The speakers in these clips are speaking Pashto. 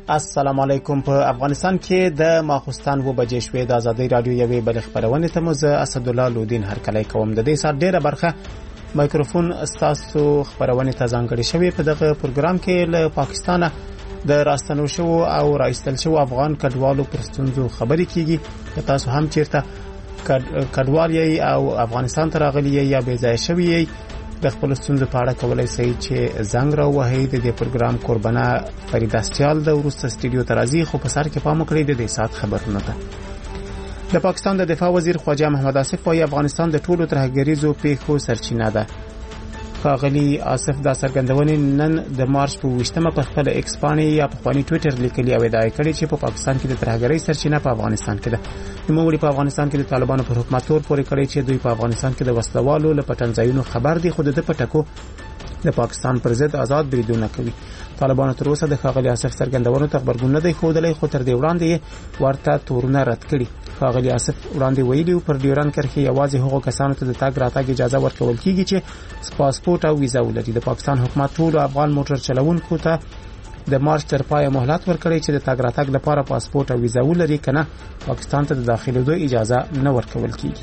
السلام علیکم. په افغانستان کې د ماخوستان 2 بجې شوې د ازادي رادیو یوې بل خبرونه ته مزه اسد الله لودین هر کله کوم د دې سات ډیره برخه مایکروفون استاسو خبرونه ته ځانګړي شوی. په دغه پروګرام کې له پاکستانه د راستنو شو او راستل شو افغان کډوالو پرستونزو خبرې کیږي. تاسو هم چیرته کډوال یې او افغانستان ته راغلی یا بې ځای شوی د خپل ستونزو په اړه کولای شئ چې زنګ راوهئ. د پروګرام قربانه فرید استیال د ورسته سټډیو ترازی خو په سر کې پام کړی د دې سات خبرونه ده. د پاکستان د دفاع وزیر خواجه محمد آصف وايي افغانستان د ټولو ترهګریزو پیښو سرچینه ده. خاغلی آصف دا څرګندونې نن د مارچ په 20مه په خپل ایکس باندې یا په خپل ټوئیټر لیکلي او ادعا کړې چې په پاکستان کې د ترهګرۍ سرچینه په افغانستان کې ده. نوموړي په افغانستان کې د طالبانو پر حکومت تور پورې کړی چې دوی په افغانستان کې د وسلوالو له پټنځایونو خبر دي خو د پټکو د پاکستان پر ضد آزاد بریدونه کوي. طالبانو تر اوسه د خاغلی آصف څرګندونو ته خبرګون نه دی خوده خو تر دې وړاندې ورته تورونه رد کړي. خاغلی آصف وړاندې ویلي پر ډیورن کرښې یوازې هغو کسانو ته د تګ راتګ اجازه ورکول کیږي چې پاسپورت او ویزا ولري. د پاکستان حکومت ټول افغان موټر چلوونکو ته د مارچ تر پای مهلت ورکړي چې د تګ راتګ لپاره پاسپورت او ویزا ولري کنه پاکستان ته د داخليدو اجازه نه ورکول کیږي.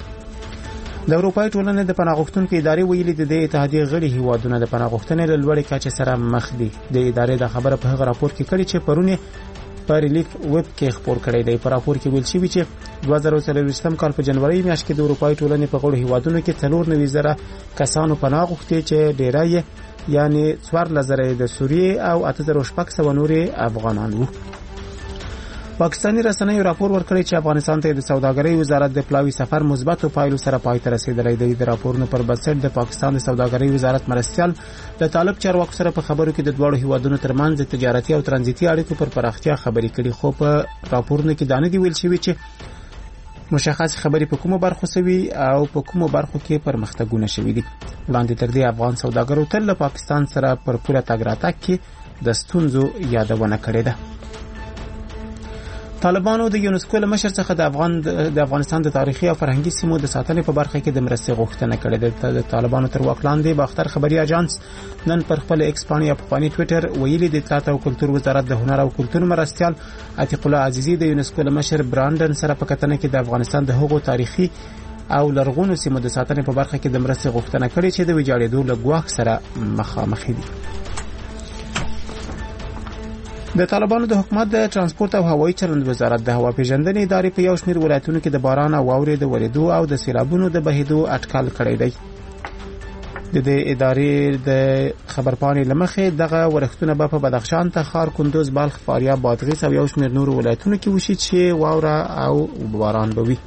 د اروپای ټولنې د پناه غوښتونکو ادارې ویلي د اتحادیې غړي هیوادونه د پناه غوښتنې له لوړې کچې سره مخ دي. د ادارې د خبره په هغه راپور کې کړي چې پرونه پر لیک ویب کې خبر کړی دی. په راپور کې ویل شوی چې 2023 کال په جنوري میاشت کې د اروپای ټولنې په غړو هیوادونو کې 94,000 کسانو پناه غوښتي چې ډیری یعنی 4,000 د سوریې او 8,600 نور افغانان وو. پاکستاني رسنیو راپور ورکړی چې افغانستان ته د سوداګرۍ وزارت د پلاوي سفر مثبت پایلو سره پای ته رسیدلی دی. د راپورونو پر بنسټ د پاکستان د سوداګرۍ وزارت مرستيال د طالب چارواکو سره په خبرو کې د دوه هیوادونو ترمنځ د تجارتي او ترانزیتي اړیکو پر پراختیا خبرې کړي. خو په راپورونو کې دانه دی ویل شوی چې مشخص خبرې په کومو برخو سوي او په کومو برخو کې پرمختګونه شوي دي. وړاندې تر دې افغان سوداګرو تل له پاکستان سره پر پوره تګ راتګ کې د ستونزو یادونه کړې ده. طالبانو د یونسکو له مشر څخه د افغانستان د تاریخي او فرهنګي سیمو د ساتنې په برخه کې د مرستې غوښتنه کړې ده. د طالبانو تر واک لاندې باختر خبري اژانس نن پر خپل ایکس باندې او په ټوئیټر ویلي د اطلاعات او کلتور وزارت د هنر او کلتور مرستيال عتیق الله عزیزی د یونسکو له مشر برانډن سره په کتنه کې د افغانستان د هغو تاریخي او لرغونو سیمو د ساتنې په برخه کې د مرستې غوښتنه کړې چې د ویجاړېدو له ګواښ سره مخامخ دي. د طالبانو د حکومت د ترانسپورت او هوایي چلند وزارت د هوا پیژندنې ادارې په یو شمېر ولایتونو کې د باران او واورې د ورېدو او د سیلابونو د بهیدو اټکل کړی دی. د دې ادارې د خبرپاڼې لمخې دغه ورښتونه به په بدخشان، تخار، کندوز، بلخ، فاریاب، بادغیس او یو شمېر نور ولایتونو کې وشي چې واوره او باران به وي.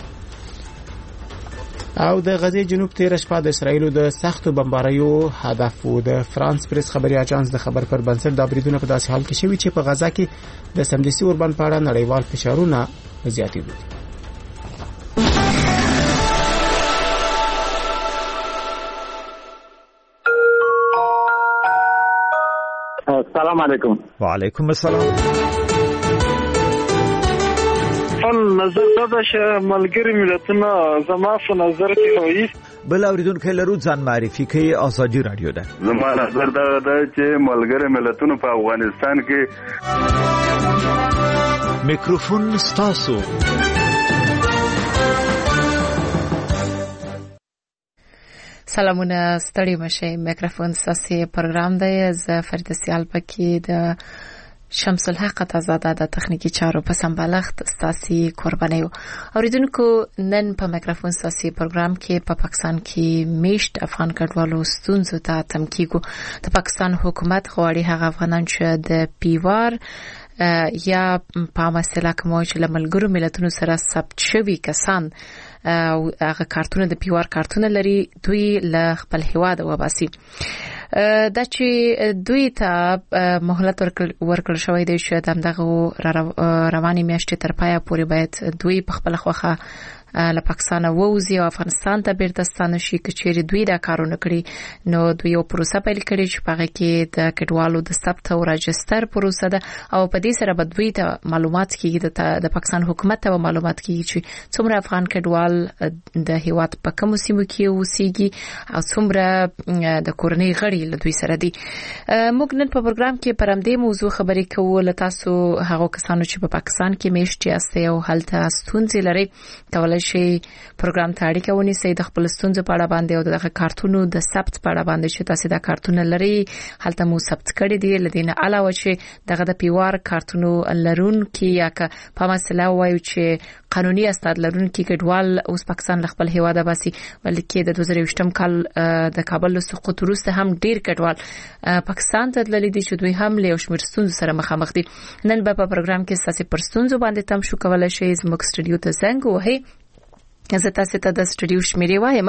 او د غزې جنوب تیر شپه د اسرایلو د سختو بمباریو هدف و. د فرانس پریس خبري اژانس د خبر پر بنسټ د بریدونو په داسې حال کې شوی چې په غزا کې د سمدستي اوربند په اړه نړیوال فشارونه زیاتېدل. السلام علیکم. وعلیکم السلام. نظر دا چې ملګری ملتونه زما په نظر کې وایي بل اوریدونکو لرو ځان معرفي کوي. ازادي رادیو ده. زما نظر دا چې ملګری ملتونه په افغانستان کې میکروفون ستاسو. سلامونه ستړي مشه. میکروفون ستاسو پروګرام دی. ز فرید سیال پکې د شمس الحق تزاده د تخنیکی چارو په سمبالښت ستاسي قربانیو. اوریدونکو نن په میکروفون ستاسي پروګرام کې په پاکستان کې میشت افغان کډوالو ستونزو ته تمکیګو. د پاکستان حکومت غواړي هغه افغانان چې د پیوار یا په مسله کوم چې لملګرو ملتونو سره ثبت شوي کسان او هغه کارتونه د پیوار کارتونه لري دوی له خپل هیواد وباسي. دا چې دوی ته مهلت ورکړل شوی دی چې دغه رواني میاشتې تر پایه پورې باید دوی په خپل خوخه له پاکستان ووزي او افغانستان ته بیرته ستانه شي کچېری دوی دا کارونه کړی نو دوی یو پروسه پیل کړی چې په کې د کډوالو د ثبت او راجستر پروسه ده او په دې سره به دوی ته معلومات کیږي د پاکستان حکومت ته معلومات کیږي چې څومره افغان کډوال د هیواد په کوم سیمو کې اوسېږي او څومره د کورنۍ غړي له دوی سره دي. موږ نن په پروګرام کې پر همدې موضوع خبرې کوو. له تاسو هغه کسانو چې په پاکستان کې میشت یاستئ او هلته ستونزې لري کولای شي پروګرام ته اړیکه ونیسئ د خپل ستونزو په اړه باندې او دغه کارتونو د ثبت په اړه باندې چې تاسو دا کارتونه لري هلته مو ثبت کړی دی. لدینه علاوه چې دغه د پیوار کارتونو لرون کې یا که په مسله وایو چې قانوني اسناد لرون کې کډوال اوس پاکستان خپل هیواد باسي بلکې د 2020م کال د کابل سقوط وروسته هم ډیر کډوال پاکستان ته تللي دي چې دوی هم له شمیر ستونزو سره مخامخ دي. نن په پروګرام کې ساسي پرستونزو باندې تم شو کولای شي زموږ سټوډیو ته زنګ وهي. زه تاسو ته د سټوډیو شمیرې وایم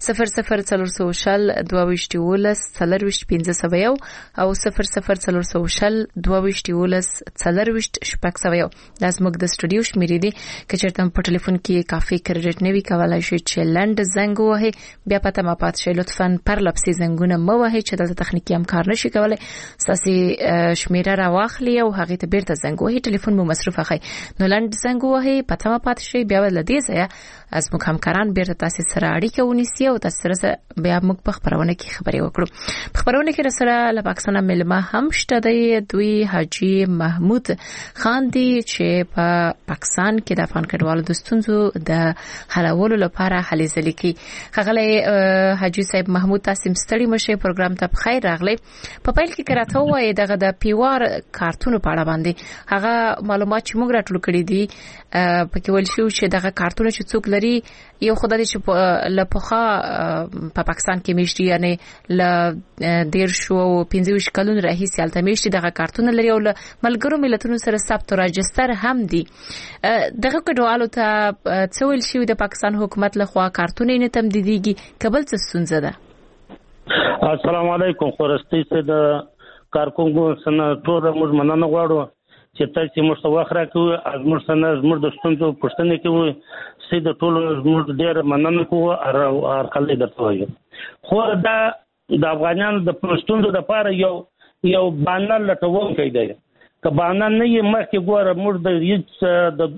00400 22 1501 او 00400 22 1501 دا زموږ د سټوډیو شمیرې دي چې چېرته په ټلیفون کې کافي کریډټ نه وی کولای شي چې لند زنګ وهي بیا پته ما پات شي لطفا پر لپسي زنګونه مو وهي چې د تخنیکی امکان نشي کولای ساسي شمیره را واخلي او هغه ته بیرته زنګ وهي ټلیفون مو مصرف اخی نو لند زنګ وهي پته ما پات شي بیا ول دې ځای از موږ همکاران بیرته تاسو سره اړیکه ونیسي او تاسو سره بیا موږ په خبرونه کې خبرې وکړو. په خبرونه کې سره له پاکستان ملما هم شته دی دوی حاجی محمود خان دی چې په پاکستان کې د افغان کډوالو د ستونزو د حلولو لپاره هلې ځلې کوي. ښاغلی حاجی صاحب محمود تاسو ستړي مشه پروګرام ته بخیر راغلی. په پیل کې کراته وای دغه د پیوار کارتونو په اړه باندې هغه معلومات چې موږ راټول کړی دي پکې ول شو چې دغه کارتونه چې څوک یو خدای چې لپخه په پاکستان کې میشتي یعنی ل ډیر شو 15 کلونو راهیسې الته میشتي دغه کارتونه لري او ملګرو ملتونو سره ثبت او راجستر هم دي. دغه کډوالو ته څول شي د پاکستان حکومت له خوا کارتونه نه تم دیږي قبل څه ستونزه ده. السلام علیکم خورستي سه د کارکونګو سره ټول موږ مننه غواړو چې تاسو موږ ته وخت راکوي از موږ سره موږ د ستونزو پوښتنه کوي سید ټول موږ ډیر مننه کوو او خلک درته وایي خو دا د افغانانو د پښتونو د لپاره یو باندې لټوم کیدای که باندې نه یې مخکې ګوره موږ د هیڅ د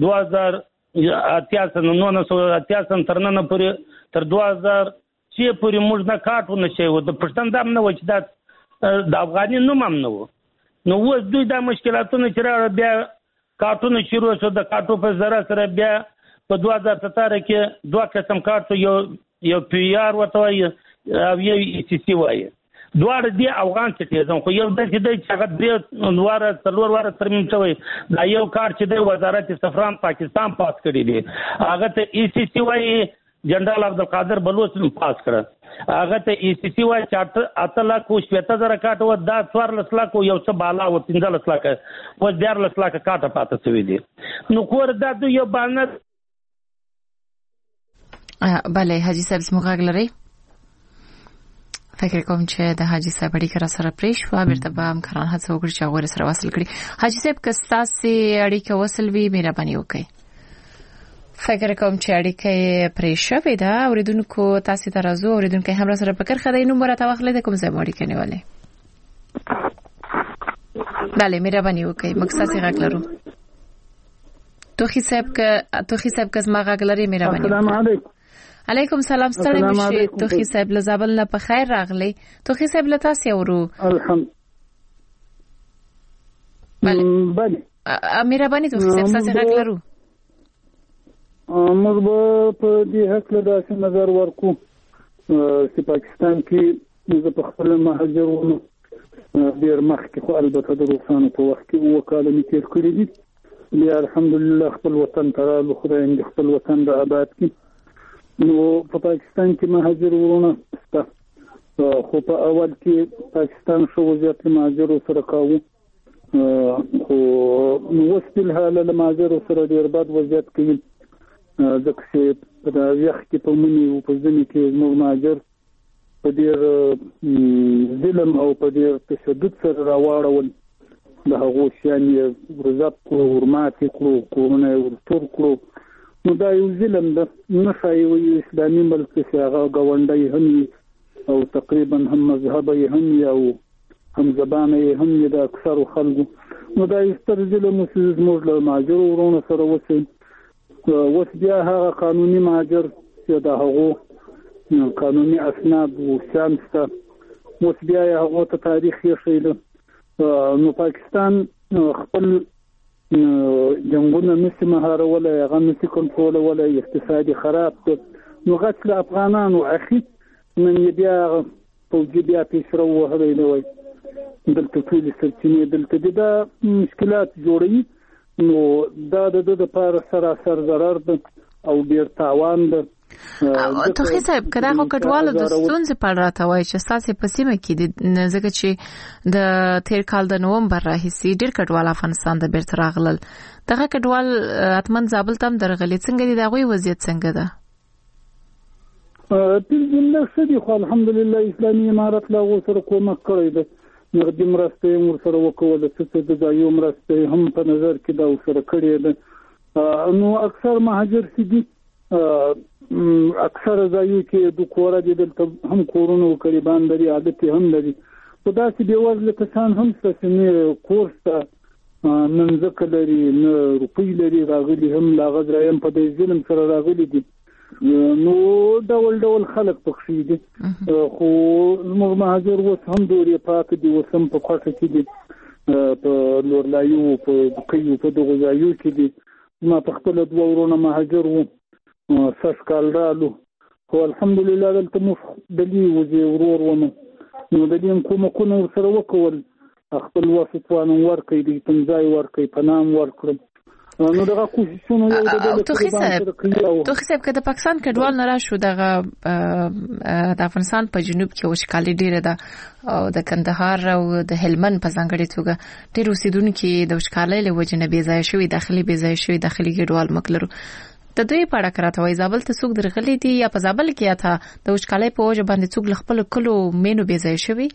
2088 تر نن پورې تر 2000 چې پورې موږ نه کاټو نشي و د پښتون دام نه و چې د افغاني نوم هم نه و نو اوس دوی دا مشکلاتونه چې را بیا کارتونه شروع شو د کارتو په ذره سره بیا په 2017 کې دوه قسم کارت یو پی آر وته وي او یو سی سی وي دوه دی افغان سټیزن خو یو د چې هغه د نواره څلور واره ترمیم شوی دا یو کارت چې د وزارت سفران پاکستان پاس کړی دی هغه ته ای سی سی وي جنرال عبدالقادر بلوچ پاس کړ هغه ته ای سی سی وای چې 8 لک او 70,000 کاټ و دا 14 لک او یو څه بالا و 15 لک و 14 لک کاټ پاتې شوی دی نو کور دا یو باندې بله حاجی صاحب سمغاګ لري فکر کوم چې د حاجی صاحب اړیکه را سره پریش و بیرته به همکاران هڅه وکړي چې هغه سره وصل کړي. حاجی صاحب که تاسو اړیکه وصل وي مهرباني وکړئ. فکر کوم چې اړیکه پریشوي دا اوریدونکو تاسو ته راځو اوریدونکو هم را سره فکر خدای نوم راته واخلې د کوم ځای اړیکه نیولې. بله مهرباني وکړئ مقصد یې غږ لرو. توخی صاحب که زما غږ لري مهرباني. السلام علیکم. علیکم سلام ستړي مشه توخی صاحب له زابل نه په خیر راغلی. توخی صاحب له تاسو ورو. الحمد. بله مهرباني توخی صاحب تاسو غږ لرو. موږ په دې حق له داسې نظر ورکو چې پاکستان کې د خپل مهاجرونو ډیر مخکې خو البته د روسانو په وخت کې وکاله می تیر کړی دي بیا الحمدلله خپل وطن ته راغلو خدای دې خپل وطن د آباد کړي نو په پاکستان کې مهاجرونه شته خو په اول کې پاکستان شو وضعیت مهاجرو سره کاوه خو نو وسیل حاله د مهاجرو سره ډیر بد وضعیت کوي ځکه چې په د یخ کې په مني او په ځینې کې زموږ مهاجر په ډېر ظلم او په ډېر تشدد سره راواړول د هغو شیان یې ضبط کړو ورماتې کړو کورونه یې ورتور کړو نو دا یو ظلم ده. نه ښایي اسلامي ملک چې هغه ګاونډی هم او تقریبا هم مذهبي هم او هم زبانه هم د اکثر خلکو. نو دا ستر ظلم چې زموږ له مهاجر ورونو سره وشي. اوس بیا هغه قانوني مهاجر چې د هغو قانوني اسناد او شامسته اوس بیا هغه ته تاریخ یې شیله. نو پاکستان خپل جنگونه نسی مهارولای، هغه نسی کنټرولولای، اقتصادي خراب ده. نو غټ افغانانو اخی نن بیا فوجي بیا پیشرو وهلی نه وای. دلته ټول سرچینې دلته دا مشکلات جوړوي. نو دا د لپاره سراسر ضرر ده او ډیر تاوان ده. توخی صاحب کدا خو کډوالو د ستونزې په اړه راته وایي چې تاسو په سیمه کې د ځکه چې د تیر کال د نومبر راهیسې ډیر کډوال افغانستان د بیرته راغلل. دغه کډوال اتمن زابل تم درغلي څنګه دي؟ دغه وضعیت څنګه ده؟ بالله شدي خو الحمدلله اسلامي امارت لا غوسر کومک کړی ده. نغدي مرسته ور سره وکول چې د ځایو مرسته هم په نظر کې دا سره کړی ده. نو اکثر مهاجر سدي اکثر ځایو کې د کور د دلته هم کورونو قریبان لري، عادت هم لري. په داسې بیوزله کسان هم ستاسو کورس ته منځک لري، نه روپۍ لري، راغلي هم لا غزرایم په دې ظلم سره راغلي دي. نو ډول خلک پکې دي. خو موږ مهاجر اوس هم دوري پاک دي، اوس هم په کوټه کې دي، په لورلایو په بکیو په دغه ځایو کې دي. ما په خپل دوه ورونه مهاجر وو ساس کال رالو. خو الحمدلله دلته مو دلی وزي ورور ونه. نو د دې کومه سره وکول خپل واسطوان ورکې دي، تنځای ورکې، پنام ورکړم. نو دغه کوششونه یو د توخی صاحب کده پاکستان کډوال نه راشو دغه د افغانستان په جنوب کې وشکالي ډیره ده او د کندهار او د هلمند په ځانګړي توګه ډیر اوسیدونکو د وشکالۍ له وجې نه بې ځای شوی، داخلي کډوال مکلرو. د دوی په اړه کراته وای زابل ته څوک درغلي دي یا په زابل کې اته د وشکالۍ په وجه باندې څوک خپل کلو مینو بې ځای شوی؟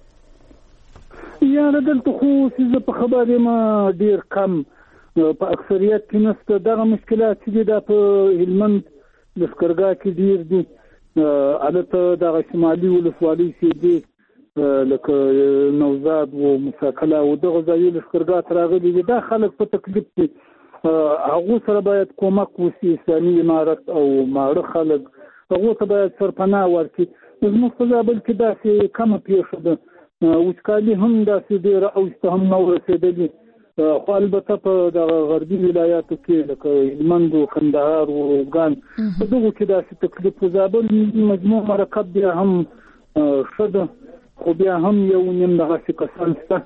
یا دلته خو چې په خبرې ما ډیر کم په اکثریت کې نشته. دغه مشکلات چې د هلمند لشکرګاه کې ډیر دي. البته دغه شمالي ولسوالۍ چې دي لکه نوزاد او مساکله او دغه ځای لشکرګاه راغلي دي، دا خلک په تکلیف دي. هغه سره باید کومک وشي. اسلامي امارت او ماړه خلک هغه ته باید سرپناه ورکړي. زموږ په زابل کې داسې کمه پیښه ده، وچکالي هم داسې ډېره اوسته هم نه ورسېدلې. خو البته په دغه غربي ولایاتو کې لکه هلمند او کندهار او روزګان په دغو کې داسې تکلیف. زابل مجموع مرکب بیا هم ښه ده، خو بیا هم یو نیم دغسې کسان شته.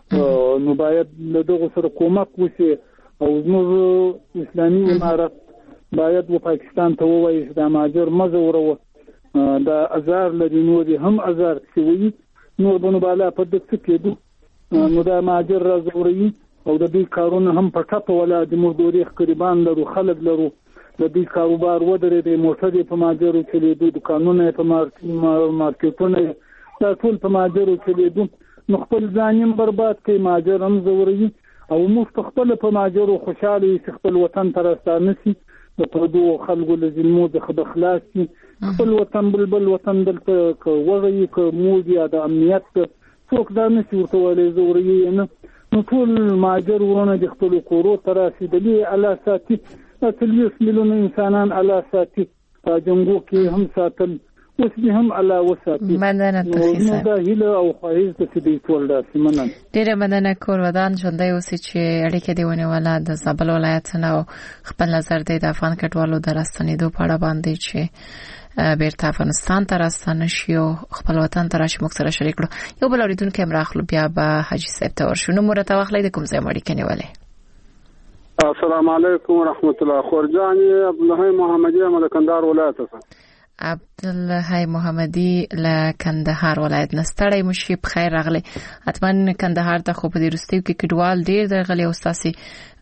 نو باید له دغو سره کومک وشي او زموږ اسلامي امارت باید و پاکستان ته ووایي چې دا مهاجر مه ځوروه، دا ازار لري، نور هم ازار شوي، نور به نو بالا په دغه څه کېدو. نو دا مهاجر را ځوروي او د دې کارونه هم په ټپه ولا د مزدوري قریبان لرو، خلک لرو، د دې کاروبار ودرېدی، موټرې په مهاجرو چلېدو، دوکانونه په مارکیټونه دا ټول په مهاجرو چلېدو. نو خپل ځان هم برباد کوي، مهاجر هم ځوروي او موږ په خپل په مهاجرو خوشاله یو چې خپل وطن ته راستانه شي، د پردو خلکو له ظلمو څخه خلاص شي. خپل وطن بل وطن دلته که وغوي که موږ یا د امنیت څوک دا نشي ورته ویلی ځوروي نه. نو ټول مهاجر ورونه د خپلو کورو ته راسېدلي، الله ساتي. 30 میلیونه انسانان الله ساتي، په جنګو کې هم ساتل، اوس دې هم الله وساتي. مننه توخی صاحب. دا هیله او خواهش ده چې دوی ټول داسې مننه. ډېره مننه. کور ودان ژوندی اوسئ چې اړیکې دې ونیوله د زابل ولایت نه او خپل نظر دې د افغان کډوالو د راستنېدو په اړه باندې چې بیرته افغانستان ته راستانه شي او خپل وطن ته راشي موږ سره شریک کړو. یو بل اورېدونکی هم راخلو، بیا به حاجي صاحب ته ورشو. نوم ورته واخلئ، د کوم ځای اړیکې نیولې؟ السلام علیکم ورحمت الله. خورجان عبدالله محمدی له کندهار ولایت څخه. عبدالله محمدی له کندهار ولایت نه ستړی مشي، بخیر راغلی. حتما کندهار ته خو په دې وروستیو کې کډوال ډېر درغلي او ستاسې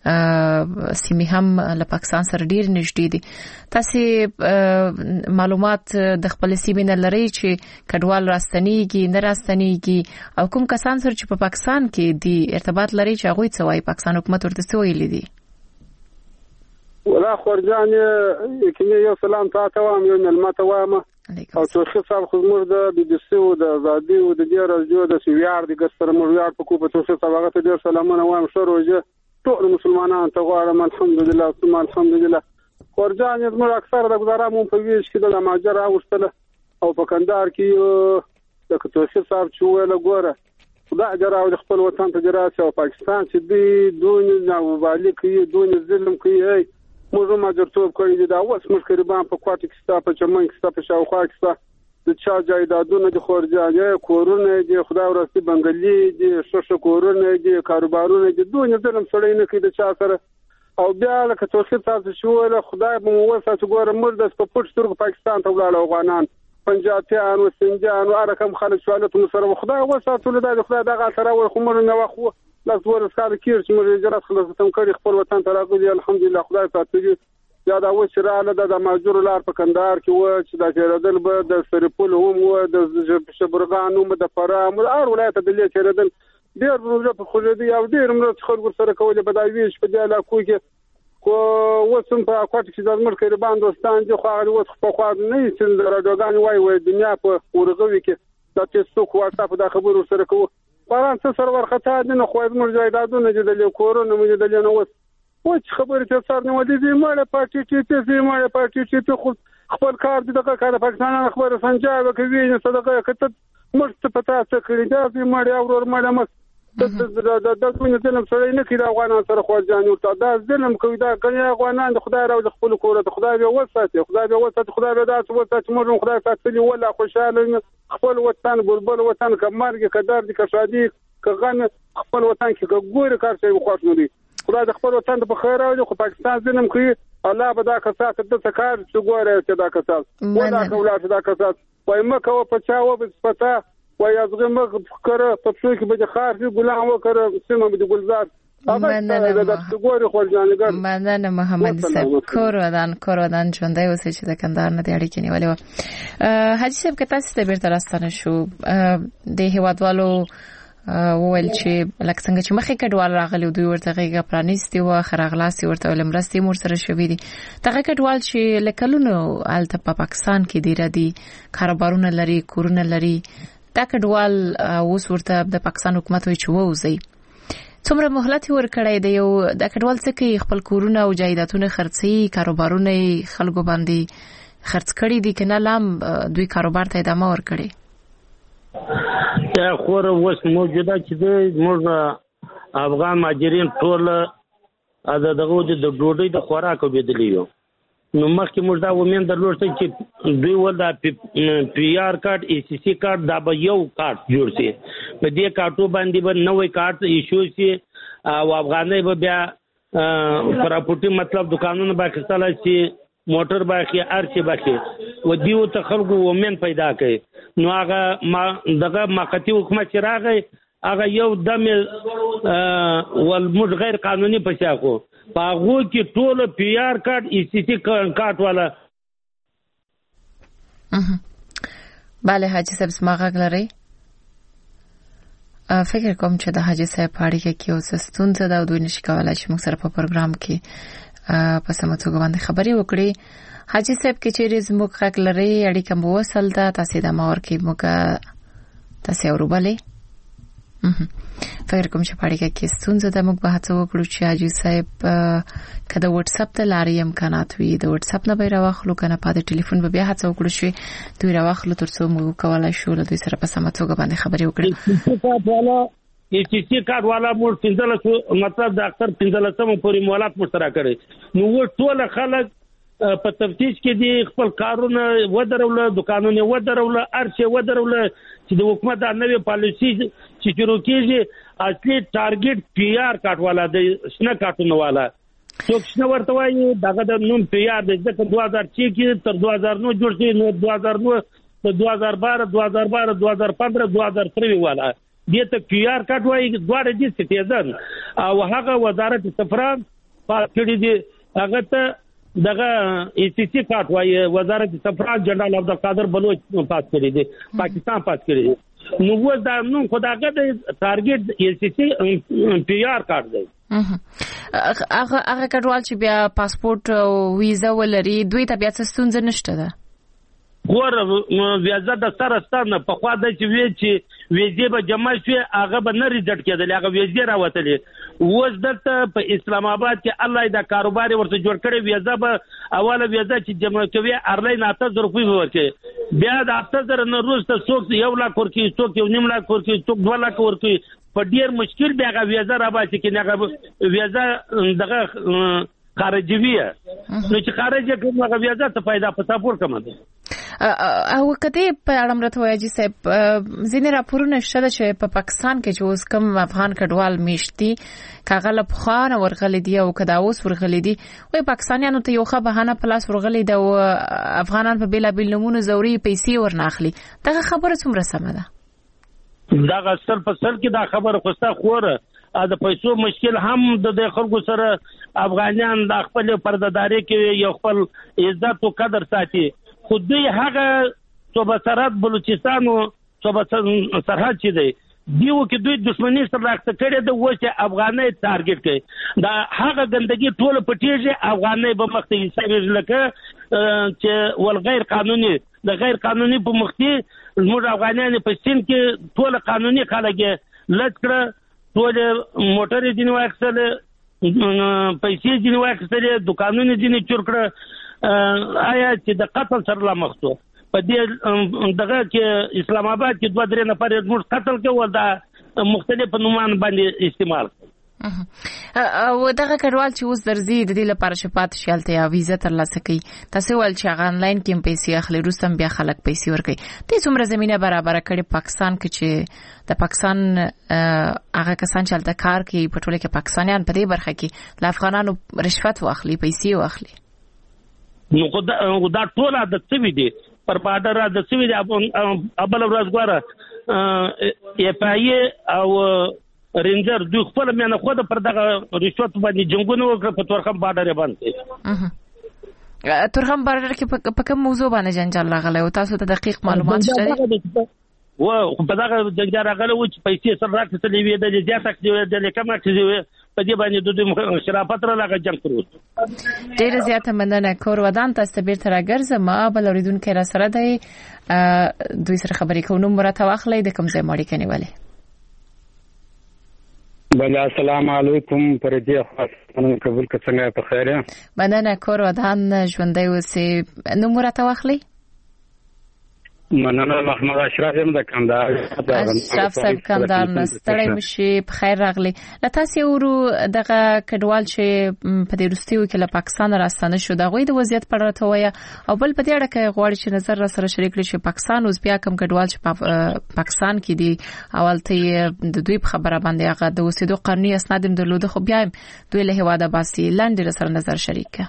سیمې هم له پاکستان سره ډېر نږدې دي. تاسې معلومات د خپل سیمې نه لرئ چې کډوال راستنېږي نه راستنېږي او کوم کسان سره چې په پاکستان کې دي ارتباط لري چې هغوی څه وایي، پاکستان حکومت ورته څه ویلي دي؟ ولا خورجان یقیني یو سلام تاسو وایم یو ملمت وایم او توخي صاحب خدمت د بي بي سي او د ازادي او د دې راځو د سویار د ګستر مرویار په کوپه توخي صاحب هغه ته ډیر سلامونه وایم شروجه ټول مسلمانانو ته غواړم الحمدلله ثم الحمدلله خورجان زموږ اکثر د گزارا مون په ویش کې د ماجرا اوستله او په کندهار کې د توخي صاحب چې ویل ګوره خدای جرا او خپل وطن ته جرا او پاکستان چې دی دونی نه وبالي کوي دونی ظلم کوي موږ ماجرتوب کړی دا اوس موږ قربان په کوټه کې ستا په چمن کې ستا په شاوخوا کې ستا د چا جایدادونه د خورجانه کورونه دي خدای ورسته بنگلي دي شوشه کورونه دي کاروبارونه دي دونه ظلم سړی نه کوي د چا سره او بیا لکه توخي تاسو شو له خدای به مو وسه ګوره موږ د په پښتو پاکستان ته ولاړ افغانان پنجابیان او سنجان او رقم خلک شوالته سره خدای وسه ټول د خدای دغه سره ور خمر نه واخو لاس ور سره کیر چې موږ جرات خلاصتم کړی خپل وطن ته راغلی الحمدلله خدای ساتي یا دا و چې رااله د ماجور لار په کندهار کې و چې دا چیرېدل به د سرپل هم و د شبرغان هم د فرام او ولایت د لې چیرېدل ډېر روزه په خوځېدي او ډېر موږ خلک سره کولې بدایوي په دې علاقو کې کو وسم په کوټه کې د موږ قربان دوستان دي خو هغه وخت په خوا نه چې د راډیوګان وای دنیا په ورغوي کې د فیسبوک واتساپ د خبرو سره کوو باران څه سرور خطا دي نه خو موږ جایدادونه چې د کورونو موږ د لنه وس او چې خبرې ته سر نه ودی دي مړه پارټي چې ته مړه پارټي چې خو خپل کار دغه کار پاکستان خبره سنجاب کوي نه صدقه کته مرته پتا څه کړی دا مړه اورور مړه مس د څنګه ظلم سره نه کړي افغانان سره خورجان ورته دا ظلم کوي دا کني افغانان د خدای راو د خپل کور ته خدای به وساتي خدای به دا وساتي موږ خدای ساتلی ولا خوشاله خپل وطن بلبل وطن کمرګ کدار دي کشادي کغن خپل وطن کې ګور کار شي خوښ نه دي خدای د خپل وطن په خیر راوړي خو پاکستان ظلم کوي الله به دا کسات د څکار چې ګوره چې دا کسات ولا کولات دا کسات وای مکه او پچاو به پتا وای ازغه مخ کړه په څو کې به خارجي ګلان وکړه سیمه به ګلزار مننه محمد صاحب کورودان ژوندۍ اوسئ چې د کندهار نه د اړیکې نیولې و حاجی صاحب که تاسو ته بیرته راستنه شو د هیوادوالو وویل چې لکه څنګه چې مخکې کډوال راغلي دوی ورته غیږه پرانیستي و خراغلاسي ورته ولمرستي مور سره شوې دي دغه کډوال چې لکلونو الته په پاکستان کې دی ردي کاروبارونه لري کورونه لري دا کډوال اوس ورته د پاکستان حکومت وایي چې ووځي څومره مهلت ورکړی دی یو د کډوال څخه خپل کورونه او جایدادونه خرڅي کاروبارونه خلکو باندې خرڅ کړي دي کنه لام دوی کاروبار ته ادامه ورکړي دا خو اوس موجوده چې موږ افغان ماجرین ټول دغه د ډوډۍ د خوراکو بدلی یو نو مخکې موږ دا ومن درلود چې دوی ول دا پی آر کارت ای سی سی کارت دا به یو کارت جوړ شي په دې کارتو باندې به نوې کارت ایشو شي او افغانۍ به بیا پراپورټي مطلب دکانونه به کساله شي موټر باقي ارچي باقي و دیو ته خلکو ومن پیدا کړي نو هغه دغه مقتی حکومت چې راغی هغه یو دم ول موږ غیر قانوني پچاکو پاغو کې ټول پی آر کارت ای سی سی کارت والا bale حاجی صاحب سماغه لري فکر کوم چې د حاجی صاحب پاړی کې اوس ستونزه دا دوی نشي کولای چې موږ سره په پروګرام کې په سمڅوګ باندې خبري وکړي حاجی صاحب کې چې زموږ حق لري اړیکه مو وصل ده تاسو د ماور کې موږ تاسو وربلې فکر کوم چې پاړی کې ستونزه ده موږ به هڅه وکړو چې حاجی صاحب کله واتس اپ ته لاري امکانات وي د واتس اپ نه به راوخلو کنه په ټلیفون به بیا هڅه وکړو چې دوی راوخلو ترڅو موږ کولای شو له دوی سره په سمڅوګ باندې خبري وکړو ای سی سی کارت والا مور 15 مطلب د اکثر 15 پورې مولات مشترک کړي نو ټول خلک په تفتیش کې دي خپل کارونه ودرول دکانونه ودرول ارشي ودرول چې د حکومت د نوې پالیسي چې شروع کیږي اصلي ټارګټ پی آر کارت والا د شنه کارتونه والا څوک شنه ورته وایي دغه د نوم پی آر د 2006 کې تر 2009 جوړ شي نو 2009 2012 2012 2015 2013 والا دې ته پی آر کارت وایي دواړه دي سټیزن او هغه وزارت سفران پاس کړی دي هغه ته دغه ای سی سی کارت وایي وزارت سفران جنرال عبدالقادر بلوچ پاس کړی دي پاکستان پاس کړی دي نو و دا نو خداګه د ټارګټ ای سی سی پی آر کارت دی هغه کډوال چې بیا پاسپورت او ویزا ولري دوی ته بیا څه ستونزه نشته ده ګور ویزا د سره ستنه په خوا د چې ویزې به جمع شي هغه به نه ریجکټ کېدل هغه ویزې راوتلې اوس دلته په اسلام آباد کې الله دا کاروبار ورته جوړ کړی ویزا به اوله ویزا چې جمع کوي ارلین 8000 روپۍ ورکړي بیا د 8000 نه وروسته څوک 1 لک ورکړي څوک 1.5 لک ورکړي څوک 2 لک ورکړي په ډیر مشکل بیا هغه ویزا را باسي کې هغه ویزا دغه خارجوي نو چې خارجه کوم هغه ویزا ته پیدا پاسپورت کوم ده او کته په اړه مرته وایي چې ځینې راپورونه شته چې په پاکستان کې چې اوس کوم افغان کډوال میشتي کاغله بخانه ورغلي دي او کدا اوس ورغلي دي وای پاکستانیانو ته یو ښه بهانه پلاس ورغلي دي او افغانان په بیلا بیل نمونه زوري پیسې ورناخلي دغه خبره څومره سمه ده دا سر په سر کې دا خبره خوسته خوره د پیسو مشکل هم د خلکو سره افغانان د خپل پردهداري کې یو خپل عزت او قدر ساتي خو دوی هغه صوبه سرحد بلوچستان او صوبه سرحد چې دی دیو کې دوی دښمنی سره راځي کړي د وڅ افغاني ټارګټ کوي دا هغه ګندګي ټول پټیږي افغاني به مخته حساب لکه چې ول غیر قانوني د غیر قانوني په مخته زموږ افغانان په سین کې ټول قانوني خلک لکه ټول موټر دي نو اکثر پیسې دي نو اکثر دکانونه دي نه چورکړه آیا چې د قتل سره لا مخ په دې دغه کې اسلام آباد کې 2-3 نفر موږ قتل کوو دا مختلف نومان باندې استعمال او دغه کډوال چې اوس درځي د دې لپاره شپات شالته یا ویزه ترلاسه کوي تاسو ول چې هغه انلاین کې پیسې اخلي روسم بیا خلک پیسې ورکوي ته څومره زمينه برابر کړي پاکستان کې چې د پاکستان هغه کسان چې الته کار کوي په ټوله کې پاکستانیان په دې برخه کې د افغانانو رشوت واخلي پیسې واخلي نو دا ټول د څه دي پر بادر د څه دي ابل ورځ غواړه ایپای او رینجر دوی خپل مینه خو د پر دغه رشوت باندې جنگونه وکړه په تورخم بارډر باندې تورخم بارډر کې په کوم موضوع باندې جنجال راغلی او تاسو ته دقیق معلومات شته و په دغه جنجال راغلی و چې پیسې سره راکړلې وې د زیات اکټیو د کم اکټیو په دې باندې د شرافت را لګا جنگ کړو ډېر زیاته مننه کور ودان تاسو بیرته راګرځم ما بل اوریدونکو را سره دی دوی سره خبرې کوو نو مرته واخلې د کوم ځای ماړی کنيواله بله السلام علیکم پر دې خاصه قبول کڅنګه په خیره مننه کور ودان ژوندۍ اوسې نو مرته واخلې مننه محمد اشرف هم د کندهار اشرف صاحب کندهار نستړی مشي په خیر راغلی لتاسو ورو دغه کډوال چې په دې روستیو کې له پاکستان راستانه شو د غوي د وضعیت په اړه تویا او بل په دې اړه کې غواړي چې نظر را سره شریک لشي پاکستان اوس بیا کوم کډوال چې پاکستان کې دي اولته د دوی په خبره باندې هغه د وسیدو قانوني اسناد هم درلود خو بیا دوی له هواده باسي لاندې سره نظر شریک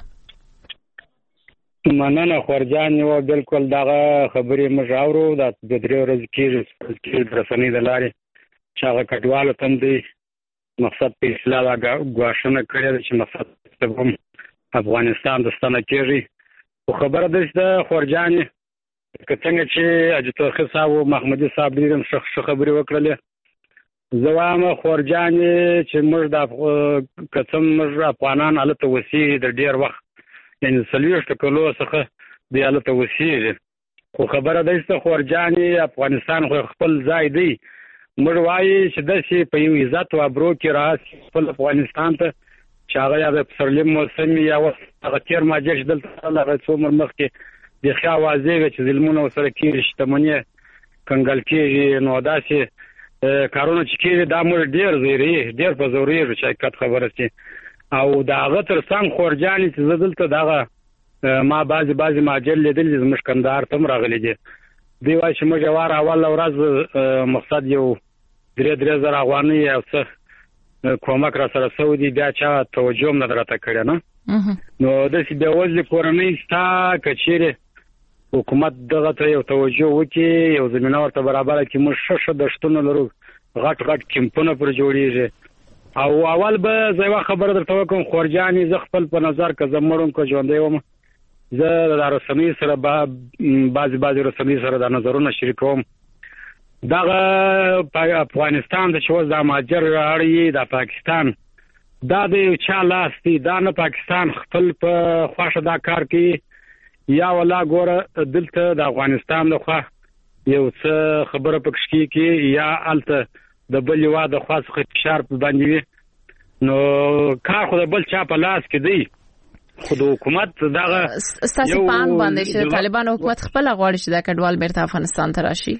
مننه خورجان یو بالکل دغه خبرې مجاورو د 2-3 ورځې کې رسنۍ د لارې چې هغه کډوالو تم دی مقصد په اصلاح غواړنه کړې چې مقصد ته افغانستان د ستنه کېږي او خبره ده خورجان کڅنګ چې اجتوخ صاحب او محمدي صاحب دې شخص خبرې وکړلې زوامه خورجان چې موږ د کڅم موږ افغانان الته وسی د ډیر وخت یعنی سلیوشت کلو څخه دی الته وسیږي خو خبره ده چې خورجاني افغانستان خو خپل ځای دی موږ وایي چې د شي په یو عزت او ابرو کې راځي خپل افغانستان ته چې هغه یا په سرلیم موسم یا هغه تیر ماجر دلته هغه څومره مخ کې د خیا واځي چې ظلمونه سره کېږي شتمنۍ کنګل کېږي نو داسې کارونه چې کېږي دا موږ ډیر په زوري چې خبره سي او دا هغه تر څنګه خورجاني چې زدلته دغه ما بعضی ماجل لیدل چې مشکندار تم راغلي دي دی وای چې موږ واره اول ورځ مقصد یو 3 زره افغاني او څه کومک را سره سعودي بیا چا توجه نه درته کړی نه نو د سی بیا وځي کورنۍ ستا کچېره حکومت دغه ته یو توجه وکي یو زمينه ورته برابر کې موږ شش د شتون لرو غټ کمپونه پر جوړیږي او اول به زه خبره درته وکم خورجاني ز خپل په نظر که زمړم کو ژوندې وم زه د رسمي سره بعضی رسمي سره د نظرونو شریکوم دغه افغانستان د شوز د ماجر اړي د پاکستان دا د یو چا لاس دی، دا نه پاکستان خپل په خواشه دا کار کوي یا ولا ګوره دلته د افغانستان د خوا یو څه خبره پکې کې یا الته د بل یو د خوا څخه فشار په باندې وي، نو کار خو د بل چا په لاس کې دی. خو د حکومت دغه ستاسو پام باندې چې طالبان حکومت خپل غواړي چې دا کډوال بیرته افغانستان ته راشي.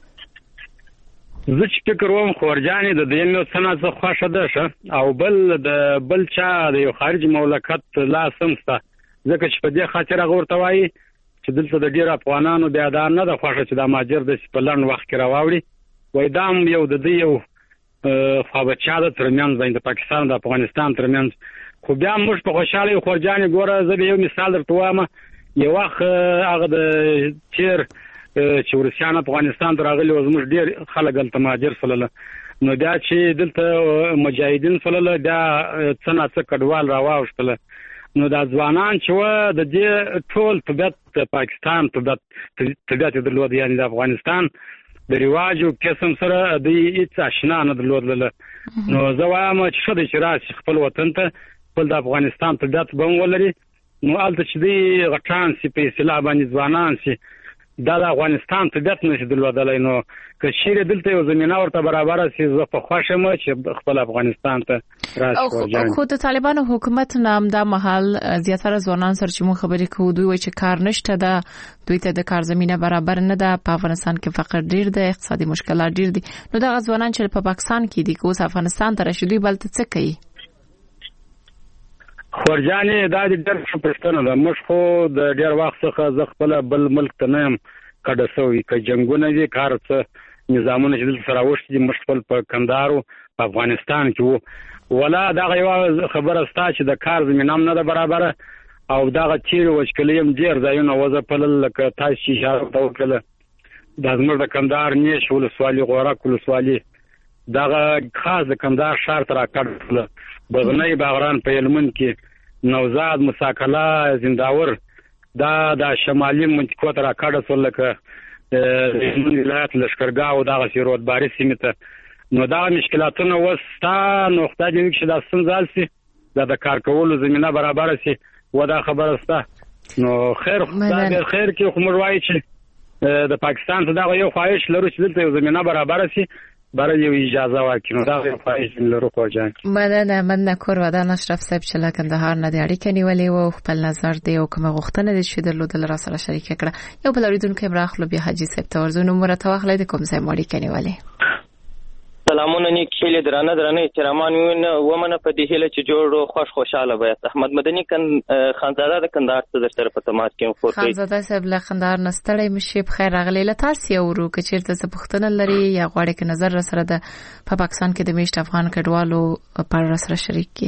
زه چې فکر وم خورجانې د دې نو څنګه څه خوښه ده شه او بل چا د یو خارجي مملکت لاس هم شته، ځکه چې په دې خاطر هغه ورته وایي چې دلته د ډېر افغانانو بیا دا نه ده خوښه چې دا مهاجر داسې په لنډ وخت کې راواوړي. وایي دا هم یو د دې یو خواچا ده ترمنځ د پاکستان د افغانستان ترمنځ. خو بیا موږ په خوشحاله یو خورجانې ګوره زه به یو مثال درته وایم. یو وخت هغه د تېر چې روسیان افغانستان ته راغلي و زموږ ډېر خلک هلته مهاجر شولل، نو بیا چې دلته مجاهدین شولل بیا څه ناڅه کډوال راواوښتله، نو دا ځوانان چې وه د دې ټول طبیعت د پاکستان طبیعت یې درلود، یعنې د افغانستان د رواج او قسم سره دوی هېڅ اشنا نه درلودله. نو زه وایم چې ښه دی چې راشي خپل وطن ته، خپل د افغانستان طبیعت به هم ولري، نو هلته چې دوی غټان سي په اصطلاح باندې ځوانان سي دا د افغانستان طبیعت نشي درلودلی. نو که چیرې دلته یو زمینه ورته برابره سي زه په خوښ یم چې خپل افغانستان ته راشي. خو د طالبانو حکومت نه همدا مهال زیاتره ځوانان سره چې موږ خبرې کوو دوی وایي چې کار نشته ده، دوی ته د کار زمینه برابر نه ده، په افغانستان کې فقر ډیر دی، اقتصادي مشکلات ډیر دي. نو دغه ځوانان چې په پاکستان کې دي که اوس افغانستان ته راشي دوی بلته څه کوي؟ خورجانې دا د ډېر ښه پوښتنه ده. موږ خو د ډېر وخت څخه زه خپله بل ملک ته نه یم کډه شوی، که جنګونه دي که هر څه نظامونه چې دلته سره اوښتي دي، موږ خپل په کندهار په افغانستان کې وو. ولا دغه یوه خبره شته چې د کار زمینه هم نه ده برابره او دغه تېرې وچکلۍ هم ډېر ځایونه وځپلل، لکه تاسو چې اشاره ورته وکړله دا زموږ د کندهار نیش ولسوالي غورک ولسوالي دغه خاص د کندهار ښار ته راکډه کړله، بغنۍ باغران په هلمند کې، نوزاد مساکله زنداور دا د شمالي منطقو ته راکډه شول، لکه هلمند ولایت لښکرګاه او دغسې رودباري سیمې ته. نو دغه مشکلاتونه اوس شته، نو خدای دې وکړي چې دا ستونزه حل شي، دا د کار کولو زمینه برابره شي و دا خبره شته. نو خیر خدای دې خیر کړي، خو موږ وایو چې د پاکستان ته دغه یو خواهش لرو چې دلته یو زمینه برابره شي برای یو اجازه واکړي، نو دا یو خواهش لرو خورجان. مننه کورودان اشرف صاحب چې له کندهار نه د اړیکې نیولې و خپل نظر دی او کومه غوښتنه دې چې درلودل را سره شریک کړه. یو بل اورېدونکی راخلو بیا حاجي صاحب ته ورځو نو مرته واخلې د کوم ځای اړیکې نیولې. سلامونه نیک هیله درانه احترامان ومنه په دې هیله چې جوړ خوشاله وي. احمد مدني خانزاده د کندهار څخه درسره په تماس کې خو خانزاده صاحب له کندهار نستړی مشي بخیر راغلی. له تاسو ورو که چیرته څه پوښتنه لري یا غواړئ چې نظر سره د پاکستان کې د میشت افغان کډوالو په سره شریک کی.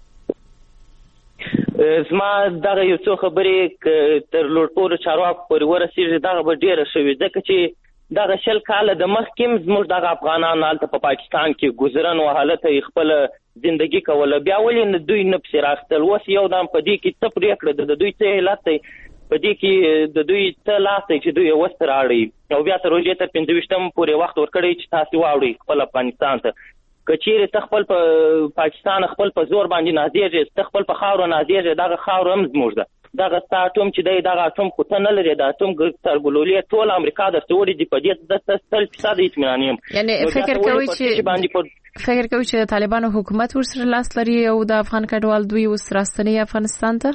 زما دغه یو څو خبرې تر لوړپوړو چارواکو پورې ورسېږي دغه به ډېره شوي، ځکه چې دغه شل کاله د مخکې زموږ دغه افغانان هلته په پاکستان کې ګذرن و هلته یې خپله زندګي کوله، بیا ولې نه دوی نه پسې راستل. اوس یو دم په دې کې څه پرېکړه ده، د دوی څه علت دی، په دې کې د دوی څه لاس دی چې دوی یې وسته راړئ او بیا تر روژې تر 25 پورې وخت ورکړی چې تاسې واوړئ خپل افغانستان ته. که چیرې ته خپل په پاکستان خپل په زور باندې نازېږې، ته خپل په خاوره نازېږې، دغه خاوره هم زموږ ده. دغه ستا اټوم چې دی دغه اټوم خو ته نه لرې، د اټوم ترګلولې ټول امریکا درته وړي دي، په دې د 100% اطمینان یم. یعنې فکر کوي چې د طالبانو حکومت ورسره لاس لري او د افغان کډوال دوی اوس راستنې افغانستان ته؟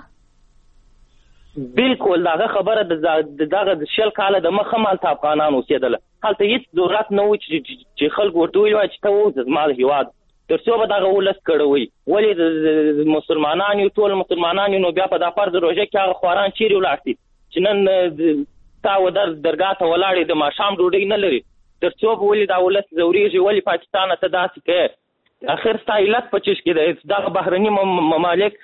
بالکل دغه خبره دغه شل کاله د مخه مالته افغانان اوسېدله، هلته هېڅ ضرورت نه و چې خلک ورته ویل وایي چې ته ووځه زما د هېواد، تر څو به دغه ولس کړوي. ولې د مسلمانان یو ټول مسلمانان یو، نو بیا په دا فرض روژه کې هغه خواران چیرې ولاړ شي چې نن تا درګاه ته ولاړې د ماښام ډوډۍ نه لري، تر څو به ولې دا ولس ځورېږي، ولې پاکستان ته داسې کوي. اخر ستا علت په چیش کې دی، دغه بهرني ممالک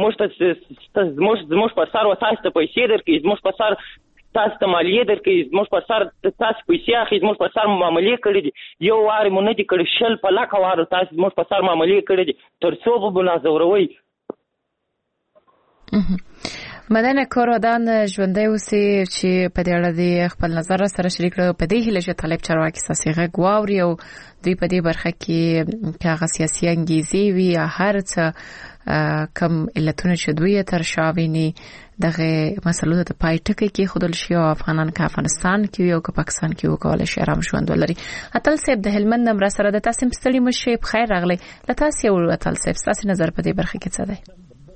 زموږ په سر و تاسو ته پیسې درکوي، زموږ په سر تاسو ته مالیه درکوي، زموږ په سر تاسو پیسې اخلي، زموږ په سر معاملې کړي دي، یو وارې مو نه دي کړي، شل په لکه واره تاسو زموږ په سر معاملې کړي دي، تر څو به مو لا ځوروئ. مننه کور ودان ژوندۍ اوسې چې په دې اړه د خپل نظر سره شریک کړو. په دې هیله چې طالب چارواکي ساسيغه غواوري او دوی په دې برخه کې هغه سیاسي انګیزې وي یا هر څه کم علتونه چې دوی تر شاویني دغه مسلو ته پای ټکی کې خودل شي او افغانان که افغانستان کې او که پاکستان کې وکول شي آرام ژوند ولري. اتل صاحب د هلمند نمبر سره د تاسو مستړي مشه په خیر راغلی. لتاسو یو اتل صاحب تاسو نظر په دې برخه کې څه دی؟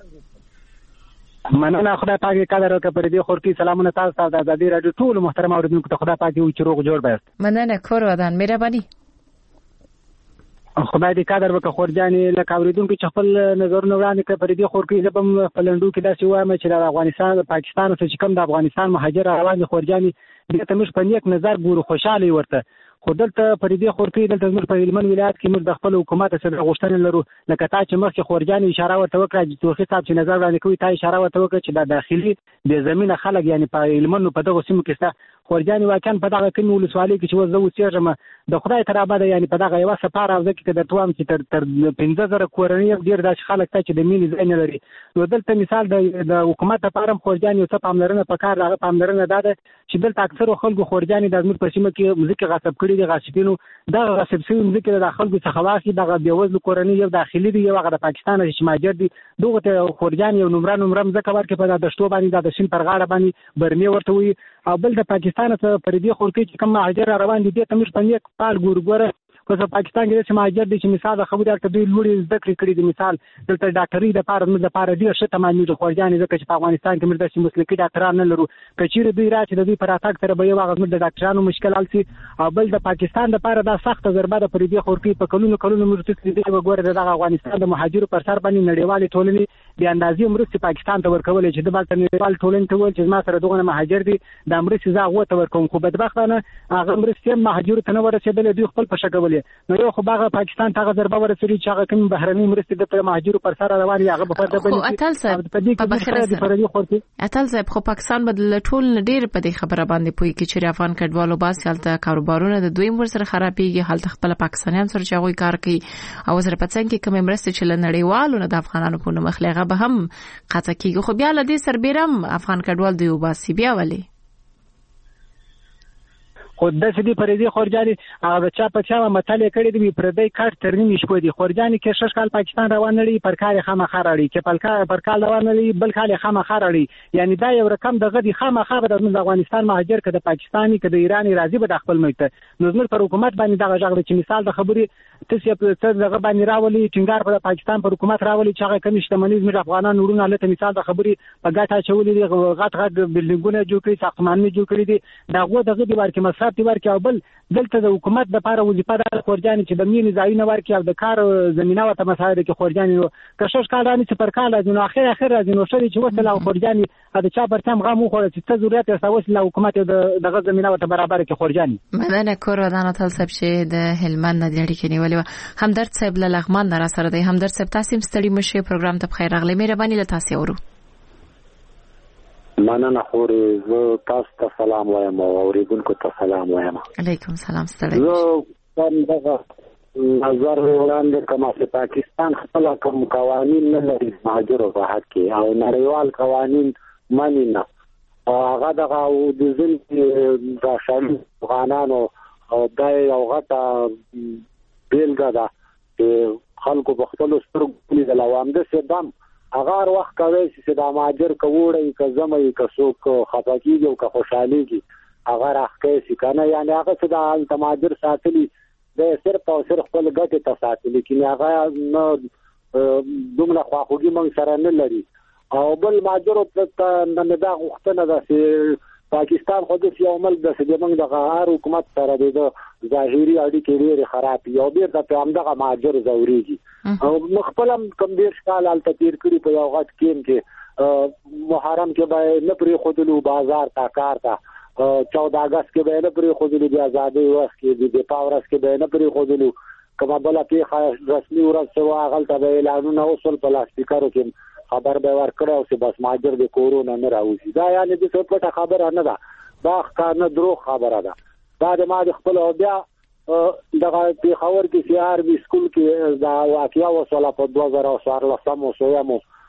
مننه خدای پاک قدر وکړي پر دې خور کې سلامونه تاسو ته د ازادي رادیو ټول محترم اوریدونکو ته خدای پاک یو چروغ جوړ بست. مننه کور ودان مهرباني. خدای دې قدر وکړي خورجانې لکه اوریدونکو چې خپل نظرونه وړاندې کړي پر دې خور کې زبم پلندو کې داسې وایم چې د افغانستان پاکستان څخه چې کوم د افغانستان مهاجر روان خورجانې دې ته موږ په نیک نظر ګورو خوشاله ورته خو دلته پر دې خور کې دلته موږ په هلمند ولایت کې موږ د خپل حکومت سره غوښتنه لرو لکه تا چې مخکې خورجانې اشاره ورته وکړه چې توخي صاحب چې نظر وړاندې کوي تا اشاره ورته وکړه چې د داخلي د زمينه خلک یعنی په هلمند په دغه سیمو کې ستا خورجانې واکن په دغه کې ولسوالۍ کې چې وزه وسیږم د خدای تر ابد یعنی په دغه یو سفر او ځکه د توام چې تر 15000 کورنۍ ډیر د خلک ته چې د مینې ځای نه لري نو دلته مثال د حکومت لپاره خورجانې او څه پاملرنه پکار راغله پاملرنه ده چې دلته اکثر خلکو خورجانې د زموږ په سیمه کې مزیک غصب کړي دي غاصبینو دا غصب شوی مزیک د خلکو څخه واخی دغه بیوزل کورنۍ یو داخلي دی یو هغه د پاکستان چې ماجر دي دغه ته خورجانې او نمرم ځکه ورکه په دشتو باندې د شین پر غاړه باندې برمي ورته وي او بل د پاکستان ته پر دې خور کې چې کوم مهاجر روان دي ته موږ په نیک پال ګورګوره په پاکستان کې چې مهاجر دي چې مثال خبره ته دوی لوړې ذکر کړی دي مثال دلته ډاکټري د پاره ډیر ښه تمامي د خورجانې ځکه چې په افغانستان کې موږ د مسلکي ډاکټرانو نه لرو کچېره دوی راځي د دوی پر اتاک سره به یو هغه د ډاکټرانو مشکل السي او بل د پاکستان د پاره دا سخت ضربه د پر دې خور کې په کلونو موږ ته دې وګوره د افغانستان د مهاجرو پر سر باندې نړیوالې ټولنې د اندازې مرستې پاکستان ته ورکول چې د بل نړیوال ټولنې ته ول چې ما سره دغه مهاجر دي د امریکا ځای ته ورکوم خو بدبختانه هغه مرستې مهاجرو ته نه ورسېدل دوی خپل په شکولې نو یو خو هغه پاکستان ته ضربه ورسېږي چې هغه کوم بهرني مرستې د مهاجرو پر سر رواني هغه په فرده باندې اتل صاحب اتل صاحب خو پاکستان بدل ټول ډیر په دې خبره باندې پوي کې چې افغان کډوالو باس حالت کاروبارونه د دویم ور سره خرابېږي حالت خپل پاکستانیان سره چې هغه کار کوي او سره پڅنګ کې کوم مرستې چې لنړیوالو نه د افغانانو په مخلغه به هم قطع کیږي خو بیا لدې سربېرم افغان کډوال دی وباسي بیا ولې خو د سدي پرېدي خورجانې هغه چا په چا مطالعه کړې دي پرېدي کارت ترنیم شپو دي خورجانې کې شش کال پاکستان روان لري پر کار خامخا راړي چې پر کال روان لري بل کال خامخا راړي یعنی دا یو رقم دغه دي خامخا د افغانستان مهاجر کده پاکستاني کده ایرانی راځي به خپل ملت نو زموږ پر حکومت باندې دغه ځای چې مثال د خبرې تاسو په دغه باندې راولي ټینګار په پاکستان پر حکومت راولي چې هغه کمی شتمنۍ زموږ افغانان ورونه لته مثال د خبرې په ګټه چولې دي غټ بلډینګونه جوړ کړي ساختمانونه جوړ کړي دي دغه دي ورکه مصرف دي ورکه او بل دلته د حکومت د لپاره وظیفه ده خورجانې چې د مینې ځایونه ورکړي او د کار زمينه او مسایل کې خورجانې کښش کال راني چې پر کال ازنو اخر راځي نو شری چې وصله خورجانې د چا پر تم غو خو چې ته ضرورت یې ساوس له حکومت دغه زمينه او برابر کې خورجانې مننه کور ودان اتل صاحب چې د هلمند د لړۍ کې نیولې همدرد صاحب له لغمان را سره دی همدرد صاحب تاسو مستړي مشه پروګرام ته بخیر راغلی مهرباني له تاسو ورو مننه خورې زه تاسو ته سلام وایم او اوریدونکو ته سلام وایم علیکم سلام ستړي زه دغه نظر وړاندې کوم چې پاکستان خپل کوم قوانين نه لري مهاجرو په حق کې او نړیوال قوانين مانی نه هغه دغه د ځین د شامل افغانانو او دای او غټه بیلګه ده چې خلکو په خپل سترګو د لوام د سدام اگر وخت کوي چې د ماجر کوړی که زمې که څوک خپګیږي او که خوشحاليږي اگر اخکې سي کنه یعنی هغه چې د تماجر ساتلی د صرف او صرف خپل ګټه ته ساتلی کینه هغه نو دومره خواخوږي مونږ سره نه لري او بل ماجر ته نه دا غوښتنه ده چې پاکستان خو د یو ملک د سیمنګ د غار حکومت سره د ظاهري اړیکې ډېرې خراب یو بیر د همدغه ماجر زوريږي او مخبلم کم ډیر کال الته تیر کړی په یو غټ کې محرم کې به نه پرې خودلو بازار تا کار تا 14 اگست کې به نه پرې خودلو د آزادۍ وخت کې د پاورس کې به نه پرې خودلو کما بل کې رسمي ورځ سوا غلطه به اعلانونه وصل په لاسپیکرو کې خبر به ورکړو چې بس ماجر د کورونا نه راوځي دا یعنی د څه پټه خبره نه ده دا ښکار نه درو خبره ده دا د ما د خپل بیا دغه په خبر کې سی آر بي سکول کې دا واقعیا وصله په 2014 مو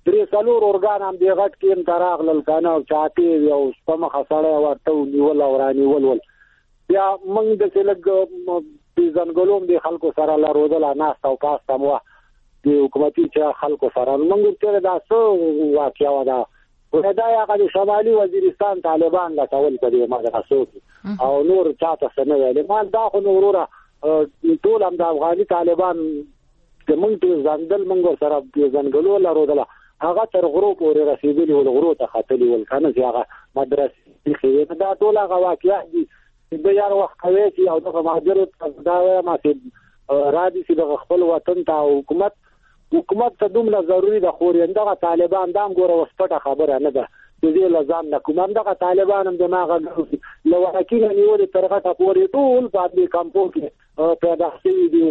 3 اورګان هم دی غټ کې تراغلل کنه او چاټي یو سپمه خسړې ورته نیول او رانیول بیا موږ د څلګ د ځنګلوم د خلکو سره لارودل ناس او پاسته مو د حکومتي چې خلکو سره موږ ته دا څو واقعیا ودا ولدا هغه شمالي وزیرستان طالبان لا ټول کړي مدرسو او نور چاته سره ویل ما دا خو نوروره ټول هم د افغاني طالبان د موږ ځندل موږ سره د ځنګلو لارودل هغه تر غرو پورې رسیدلی ول غرو ته خاتلی ول کنه چې هغه مدرسې خې دا ټول هغه واقعیا دي د یار وخت کوي چې او د مهاجرو دا ما چې رادي چې د خپل وطن ته حکومت ته دومره ضروری ده خو رنده طالبان دام ګوره وسپټه خبره نه ده چې دې لزام نه کوم دغه طالبان هم دماغه لو حقیقت نیول ترغه پورې ټول په دې کمپو کې پیدا شوی دی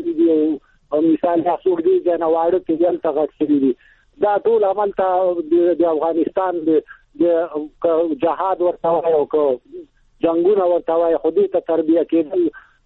او مثال حسوب دي جنواړو کې ځل تغښري دي دا ټول عمل ته د افغانستان د جهاد ورته او جنگونه ورته وای خو دې ته تربیه کېدل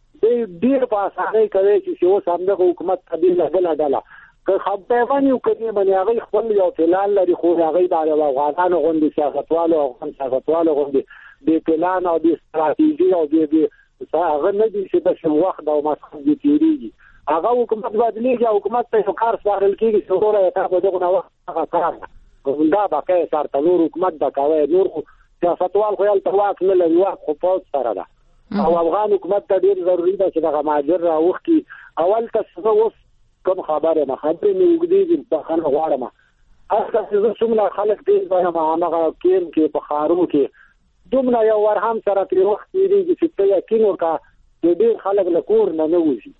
ډیر په اسانه کوي چې اوس هم د حکومت تبدیل بل که خبره ونیو کړي باندې هغه خپل یو پلان لري خو هغه د افغانانو غوندي سیاستوالو او سیاستوالو غوندي د پلان او د استراتیژي او د هغه نه دي چې د وخت او مسخ دي تیریږي هغه حکومت بدلیږي حکومت ته کار سپارل کیږي څوره ته په دغه وخت هغه کار دا باقي سره تنور حکومت د کاوه نور سیاستوال خو یې تواک نه لري واک خو پوز سره ده او افغان حکومت ته ډیر ضروری ده چې د مهاجر راوخي اول تاسو اوس کوم خبره ما خبرې مې وګړي په خانه غواړم اصل څه څومره خلک دې په هغه کېم کې په خارو کې دومره یو ورهم سره په وخت کې چې ته یقین وکړه چې ډېر خلک له کور نه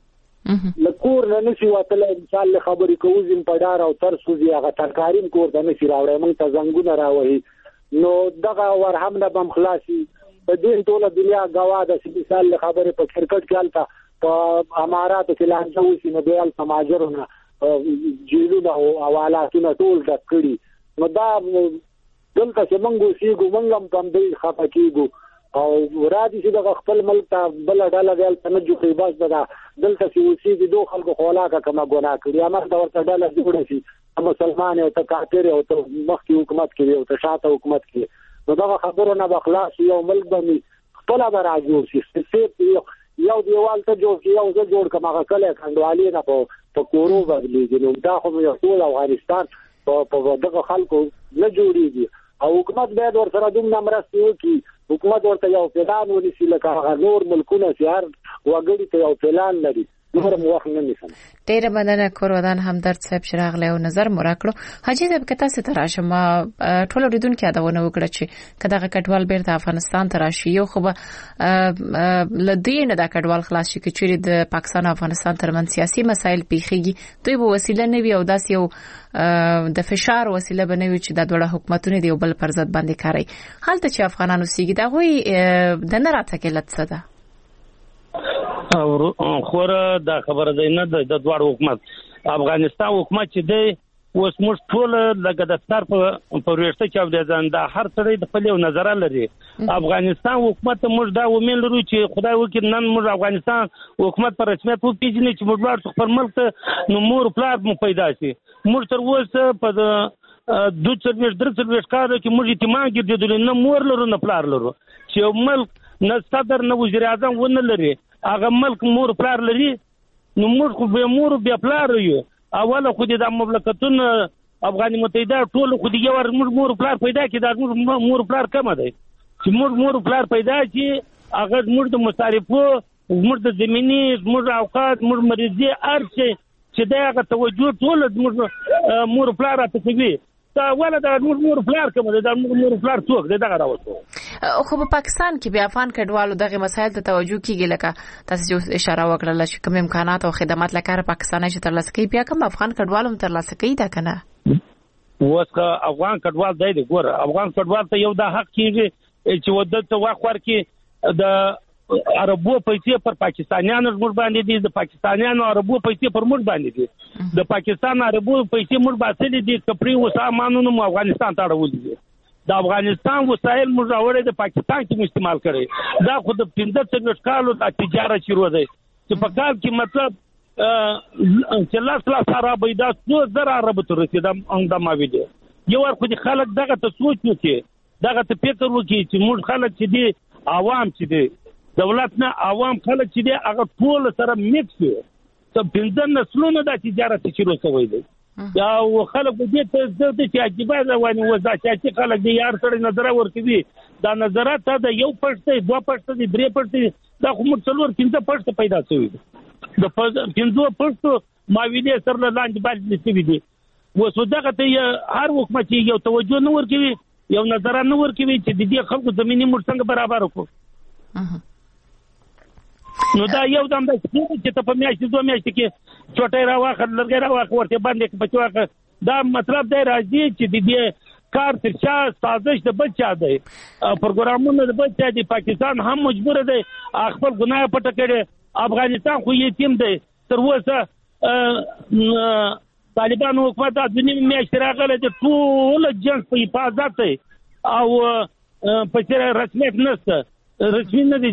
وځي له کور نه نشي وتل انسان له خبرې کوزم په ډار او تر سوزي هغه ترکاریم کور ته نشي راوړی موږ ته زنګونه راوهي نو دغه ورهم نه بم خلاصي په دې ټوله دنیا غوا د مثال له خبرې په کرکټ کې الته په اماراتو کې لانجه وشي نو بیا سماجرونه جیلونه او حوالاتونه ټول ډک کړي نو دا دلته چې موږ سیګو موږ هم په دې خپه کېږو او راځي چې د خپل ملک ته بل ډاله دی ته نه جوړي بس دا دلته چې وسی دي دوه خلکو خولاکه کما ګناه کړی امر دا ورته ډاله جوړه شي مسلمان او ته کافر او ته مخکې حکومت کوي او ته شاته حکومت کوي نو دا خبرونه نه بخلاص یو ملک باندې خپل به راځي چې یو دیوال ته جوړ کما کله کندوالي نه په کورو بدلېږي نو دا خو یو ټول افغانستان په دغه خلکو نه جوړیږي او حکومت باید ورسره دومره مرسته وکړي حکومت ورته یو پلان ونیسي لکه نور ملکونه چې هر وګړي ته یو پلان لري نور مو وخت نه نیسم ډیره مننه کورودان همدرد صاحب شراغ له نظر مراکړو حاجی صاحب کته ست راشه ما ټول ریدون کې اداونه وکړه چې کداغه کډوال بیرته افغانستان ته راشي یو خو لدین د کډوال خلاص شي چې د پاکستان او افغانستان ترمن سیاسي مسایل پیخيږي دوی به وسیله نه وي او داس یو د فشار وسیله بنوي چې د دوه حکومتونو دی بل پر ضد باندې کوي حالت چې افغانانو سیګي دا وي د نه راتګلت څه ده او خوره دا خبره ده نه د دوه حکومت افغانستان حکومت چې دی اوس موږ ټول لکه د ستار په ورشته کې اودځان دا هر څه د خپل نظر لري افغانستان حکومت موږ دا ومن لرو چې خدای وکړي نن موږ افغانستان حکومت پر رسمیت په پیژنې چې موږ ورته خپل ملک ته نو مور پلار مو پیدا شي موږ تر اوسه په دوه څلور کارو کې موږ اعتماد ګرځېدل نه مور لرو نه پلار لرو چې ملک نه صدر نه وزیر اعظم ونه لري هغه ملک مور پلار لري نو موږ خو به مور بیا پلار یو اوله خو د مملکتونو افغاني متحده ټول خو د یو مور پلار پیدا کړي دا مور پلار کم دی چې مور پلار پیدا کړي هغه موږ د مصارفو موږ د زمینی موږ اوقات موږ مریضي ارچ چې دا هغه توجه ټول موږ مور پلار ته کوي دا ولا دا مور پلار کوم دا مور پلار څوک دا راوځو خو په پاکستان کې بیا افغان کډوالو دغه مسایل ته توجه کیږي لکه تاسو چې اشاره وکړه چې کوم امکانات او خدمات لکه پاکستاني چې ترلاسه کوي بیا کوم افغان کډوالو ترلاسه کوي دا کنه وسکه افغان کډوال دی ګور افغان کډوال ته یو دا حق کیږي چې ودته واخور کې د عربو پیسې پر پاکستانیانو موږ باندې دي د پاکستانیانو عربو پیسې پر موږ باندې دي د پاکستان عربو پیسې موږ باندې دي کپړي وسامانونو افغانستان ته راوړي دي د افغانستان وسایل موږ راوړي د پاکستان کې استعمال کړي دا خو د 15 کالو د تجارت شروع دی چې په کال کې مطلب چې لاس عربي دا 2000 عربو ته رسیدم دا ما ویډیو یو ور خو دي خلک دغه ته سوچ وکړي دغه ته فکر وکړي چې موږ خلک چې دي عوام چې دي دولت نه عوام خلک چې دي هغه ټول سره میکس وي ته 15 نسلونه د تجارت شروع شوی دی یا خلک دې ته د چې عجیبه رواني وځي چې خلک دې یار سره نظر ورکوي دا نظرات د یو پښته دوه پښته دي درې پښته دا کوم څلور 15 پښته پیدا شوی د 15 پښتو ما ویلې سره لاندې باندې څه دي وسو دغه ته هر حکومت یو توجه نه ورکوي یو نظر نه ورکوي چې د دې خلکو زميني موږ څنګه برابر وکړو نو دا یو دم د چې ته په میاشتې دوه میاشتې کې چوټي راواخه لرګي راواخه ورته باندې بچواخه دا مطلب دی راځي چې د دې کار تر چا سازش د بچا دی پروګرامونه د بچا دی پاکستان هم مجبور دی خپل ګناه پټه کړي افغانستان خو یتیم دی تر اوسه طالبانو حکومت د دنیا میاشتې راغله د ټول جنس په حفاظت او په رسمیت نشته رسمي نه دي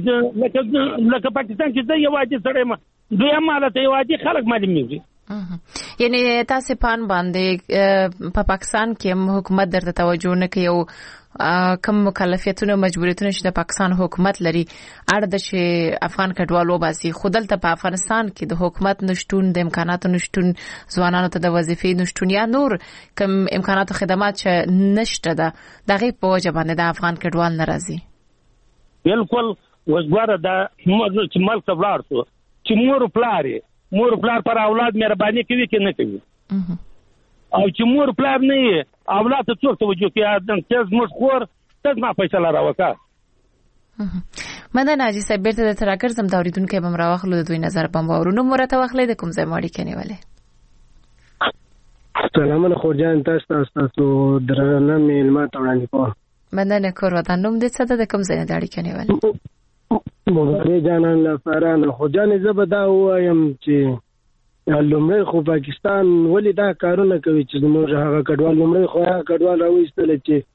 لکه پاکستان کې د یو عادي سره دوی مالته یو عادي خلک معلومیږي یعنی تاسو پان باندې په پاکستان کې حکومت درته توجه نه کوي او کوم مکلفیتونه مجبوریتونه چې د پاکستان حکومت لري اړه د چې افغان کډوالو باسي خودلته په افغانستان کې د حکومت نشټون د امکاناتو نشټون ځوانانو ته د وظیفې نشټون یا نور کوم امکانات او خدمات چې نشته ده دغه په وجه باندې د افغان کډوال ناراضي بالکل وزګوره دا چې ملک ولاړ شو چې مور پلار پر اولاد مهرباني کوي کې نه کوي او چې مور پلار نه اولاد ته څوک توجه کوي ادم تیز مش خور تز ما فیصله راوکا مدن حاجی صاحب بیرته د تراکر زم دوریدونکو بم راوخلو د دوی نظر بم ورونو مرته واخلې د کوم ځای ماړي کنيواله سلام خورجان تاسو درنه میلمه وړاندې کوم مدن کور وطن نوم دې څه د کوم ځای نه داړي کنيواله مغربي جانان لفارانه خورجان زبدا وایم چې لومړی خو پاکستان ولې دا کارونه کوي چې موږ هغه کډوال لومړی خو هغه کډوال راوېستل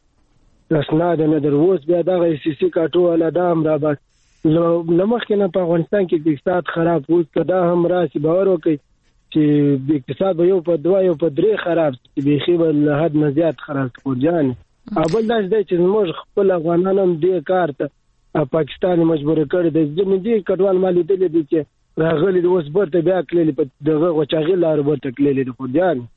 چې اسناد نه دروس بیا دغه سیسي کاټو ولا دا هم را بس لمخکې نه په افغانستان کې د اقتصاد خراب وو کدا هم راسي باور وکړي چې د اقتصاد یو په دوا یو په درې خراب چې بيخي بل حد نه زیات خراب خورجان اول دا چې موږ خپل افغانان هم دې کار ته پاکستان مجبور کړی د دې کډوال مالي دي چې راغلي د اوس برته بیا کړلې په دغه غوچاغي لار برته کړلې د خورجان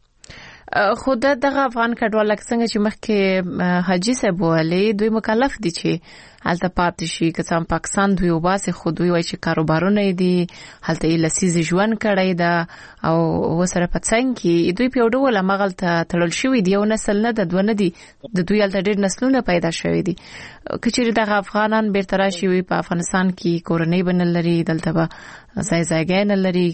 خود دغه افغان کډوال څنګه چې مخکې حاجی صاحب ولې دوی مکلف دي چې هلته پاتې شي که څنګه پاکستان دوی وباسي خو دوی وایي چې کاروبارونه دي هلته یې لسیز ژوند کړی دا او وسره پڅنګ کې دوی په ډول مغل ته تړل شوی دی او نسل نه د دوه دي د دوی هلته ډېر نسلونه پیدا شوی دي کچېره دغه افغانان بیرته راشي وي په افغانستان کې کورنۍ بنل لري دلته به ځای نه لري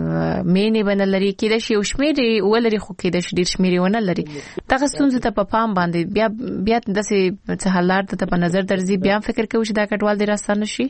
مینې بنل لري کې د شي او شمیرې ولري خو کې د ډېر شمیرې ونه لري دغه ستونزه ته په پام باندې بیا د څه حالات ته په نظر درځي بیا فکر کوي چې دا کډوال دې راستانه شي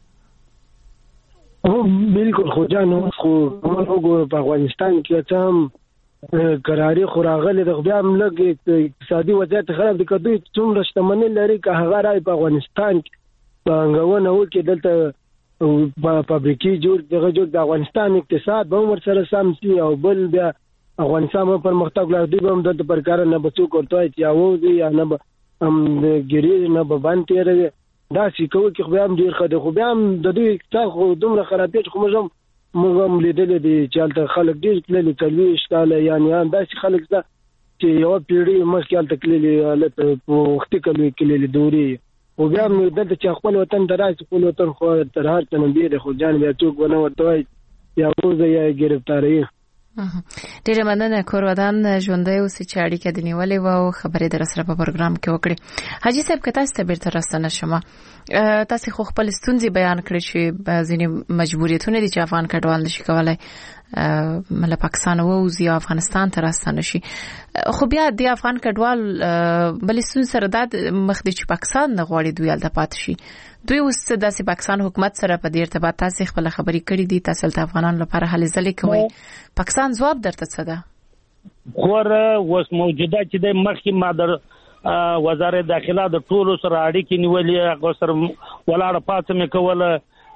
بالکل خو جان خو موږ په افغانستان کې څم قراري خوراغله د بیا هم لګي اقتصادي وضعیت خراب دي کدوې څومره شتمنۍ لري که هغه راي په افغانستان کې څنګهونه وکړي دلته په فابریکې جوړ د افغانستان اقتصاد به ورسره سم شي او بل بیا افغانستان په پرمختګ لار دی به د پرکار نه بچو کوته چې اوځي یا نه هم د ګری نه به باندې راځي دا چې کوي چې خو هم ډیر خده خو هم د دوی اقتصاد خو دومره خرابېږي خو موږ هم لیدل دي چې خلک ډیر کله کلوي اشتاله یعنی دا چې خلک چې یو پیړۍ مخکې تکلیلي لته په وخت کلوي کلی دوري او بیا موږ دلته چې خپل وطن دراسي خپل وطن خو تر هر څه نه دی خو جان بیا څوک ونه ورته یا وځي یا گرفتاری ډیره مننه کور ودان ژوندۍ اوسې چې اړیکه دې نیولې و خبرې در سره په پروګرام کې وکړې حاجی صاحب که تاسو ته بیرته راستنه شمه تاسو خو خپل ستونزې بیان کړې چې ځینې مجبوریتونه دي چې افغان کډوال نشي کولای مله پاکستان ووزي او افغانستان ته راستنه شي خو بیا د افغان کډوال بلې ستونزې سره دا مخ دي چې پاکستان نه غواړي دوی هلته پاتې شي دوی اوس د پاکستان حکومت سره په دې ارتباط تاسو خپل خبرې کړې دي تاسو ته افغانانو لپاره هلې ځلې کوي پاکستان جواب درته څه ده خو اوس موجوده چې د مخکې مادر وزارت داخله د ټولو سره اړیکې نیولې هغه سره ولاړه پاتې مې کوله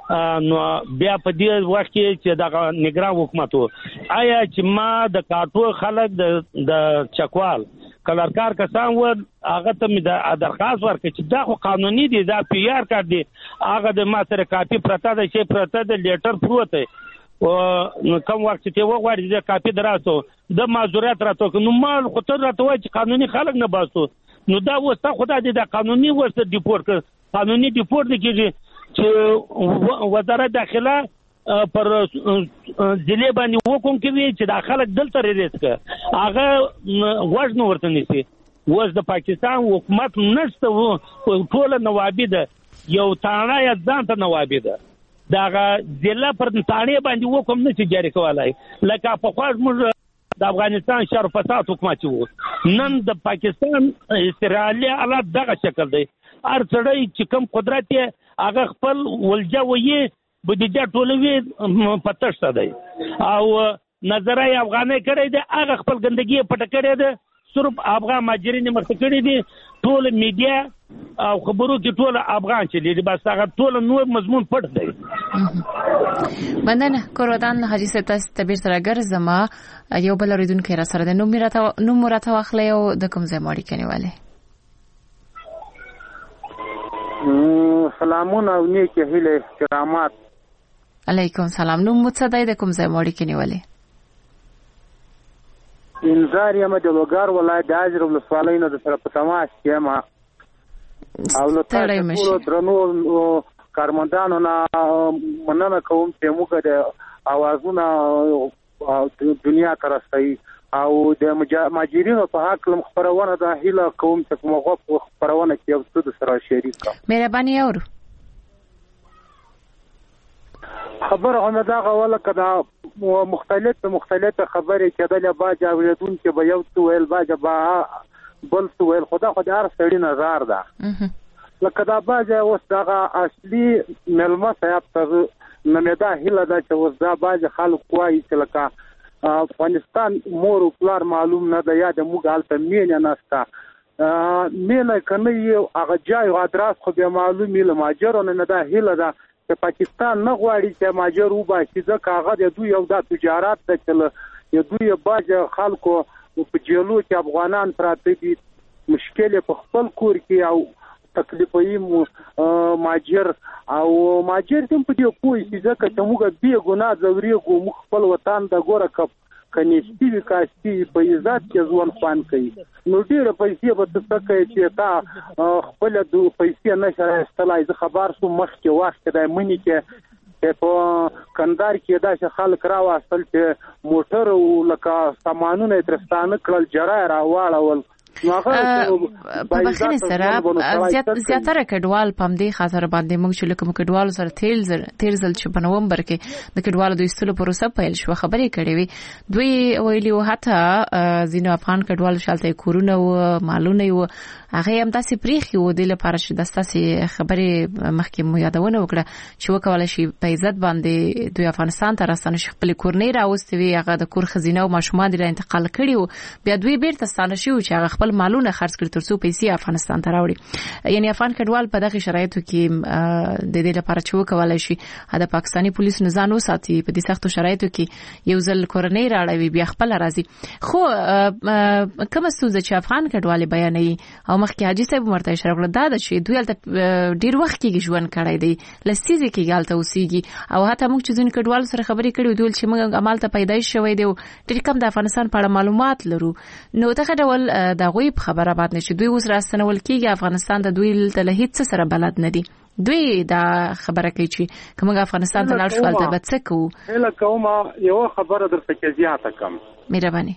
نو بیا په دې وخت کې چې د نگران حکومت آیا چې ما د کاټو خلک د چکوال کلرکار کسان و هغه ته مې درخواست ورکړ چې دا خو قانوني دي دا پی آر کارت دی هغه د ما سره کاپي پرته ده چې پرته د لیټر پروت دی او کوم وخت چې وغواړي د کاپي دراسو د معذورات راته نو ما خو ته راته وایي چې قانوني خلک نه باسو نو دا وسته خدای دې د قانوني وسته ډیپورت قانوني ډیپورت کیږي چې وزارت داخله پر ضلع باندې حکم کوي چې د خلک دلته ریلیز کړي هغه وژن ورته نشي وز د پاکستان حکومت نشته ټول نوابي ده یو تانه یا ځان ته نوابي ده دا ضلع پر تانه باندې حکم نشي جاری کولای لکه په خاص موږ د افغانستان شر فساد حکومت وو نن د پاکستان استرالیا حالت دغه شکل دی هر څړی چې کوم قدرت یې هغه خپل ولجه وې بودیجه ټولوي پتهشته دی او نظرای افغاني کړی دی هغه خپل ګندګي پټ کړی دی صرف افغان ماجرین مرته کړی دي ټول میډیا او خبرو کې ټول افغان چې دي بس هغه ټول نور مضمون پټ دی مننه کورودان حاجی صاحب تاسو تبیر سره ګرځما یو بل ریدونکو را سره د نو مرته واخلې او د کوم ځای ماړی کنيواله سلامونه او نیکه هیله کرامات علیکم سلام نو متصدای د کوم ځای ماړی کنيواله انزار یم د لوګار ولایت د اجر ولسوالۍ نه د سره په تماس کې ما او له تاسو درنو کارمندانو نه مننه کوم چې موږ د اوازونه دنیا ته رسوي او د ماجرینو په حق لم خبرونه د هیله کوم چې موږ خبرونه کې یو څه سره شریک کوم مهرباني اورو خبر هم دا غواله کدا مختلف خبرې کېدل باج اوریدون کې به یو څه ویل باج با بل څه ویل خدا هر سړی نظر ده لکه دا باج اوس دا اصلي ملما صاحب ته نمدا هله دا چې اوس دا باج خلک کوي چې لکه افغانستان مور او پلار معلوم نه ده یا د موږ حالت مینه نستا مینه کنه یو هغه ځای او ادرس خو به معلومه لماجرونه نه ده هله ده چې پاکستان نه غواړي چې ماجر وباسي ځکه هغه د دوی یو د تجارت د چل یو دوی باج خلکو په جیلو کې افغانان پراته دي مشکل په خپل کور کې او تکلیفي ماجر او ماجر تم په دې کوی چې ځکه چې موږ به ګناه زوري کو خپل وطن د ګوره کپ کنيشتي وکاسي په عزت کې ځوان خوان کوي نو ډیره پیسې به څه کوي چې تا خپل د پیسې نشره استلای ز خبر سو مخ کې وخت د منی کې په کندار کې دا خلک راوستل چې موټر او لکه سامانونه ترستانه کړل جرای راوړل په بخښنې سره زیاتره کډوال پم دی خاطر باندې موږ چې لکه کډوال سره تیرزل چې په نومبر کې د کډوالو د ایستلو پروسه پیل شو خبرې کړې وي دوی ویلي و حتی ځینو افغان کډوالو شالته کورونه او مالونه و هغه هم تاسو پریخي و د لپاره چې د تاسو خبرې مخکې مو یادونه وکړه چې وکول شي په عزت باندې دوی افغانستان ته راستنه شي خپل کورنۍ راوستوي هغه د کور خزینه او ماشومان د انتقال کړي بیا دوی بیرته ستانه شي چې هغه خپل مالونه خرڅ کړي ترڅو پیسې افغانستان ته راوړي یعنی افغان کډوال په دغه شرایطو کې د دې لپاره چې وکولای شي د پاکستاني پولیسو نظام وساتي په دې سختو شرایطو کې یو ځل کورنۍ راړوي بیا خپل راځي خو کوم څه چې افغان کډوال بیانوي او مخکې حاجی صاحب مرته اشاره کړه دا چې دوی البته ډیر وخت کې ژوند کړی دی لسیزه کې غلطه اوسېږي او حتی موږ چې ځین کډوال سره خبرې کړې دوی چې موږ عمل ته پیدایش شوی دی ډیر کم د افغانستان په اړه معلومات لرو نو دغه ډول دغه خبره باندې چې دوی اوس راستنول کېږي افغانستان د دوی ته له هیڅ سره بلد نه دي دوی دا خبره کوي چې کومه افغانستان ته لاړ شو ته به څه کوو هله کومه یو خبره درته کې زیاته کم مهرباني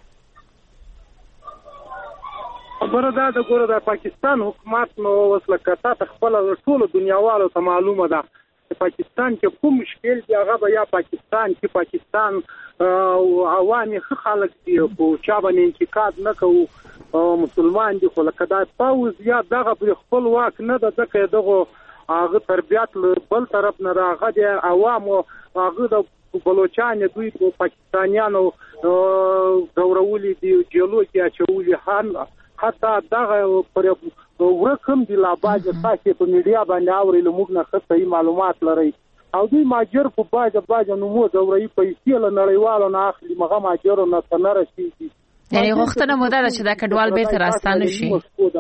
خبره دا د ګوره د پاکستان حکومت نو وسله کته خپل ټول دنیاوالو ته معلومه ده چې پاکستان کې کوم مشکل دی هغه به یا پاکستان عوامي خلک دي او چا باندې انتقاد نه کوي مسلمان دي خو لکه دا پاوز یا دغه په خپل واک نه ده ځکه دغه هغه تربیات بل طرف نه راغی د عوامو هغه د بلوچستان دوی په پاکستانیانو دورولي دي جیولوژي اچولي هان حتی دغه پر ورکم دی لا باج تاسو په میډیا باندې اوري موږ نه خصي معلومات لري او دوی ماجر په باجه نومو زوري پیسې له نړیوالو نه اخلي مغه ماجرو نه تنره شي یعنی غوښتنه موده ده چې دا کډوال بیرته راستانه شي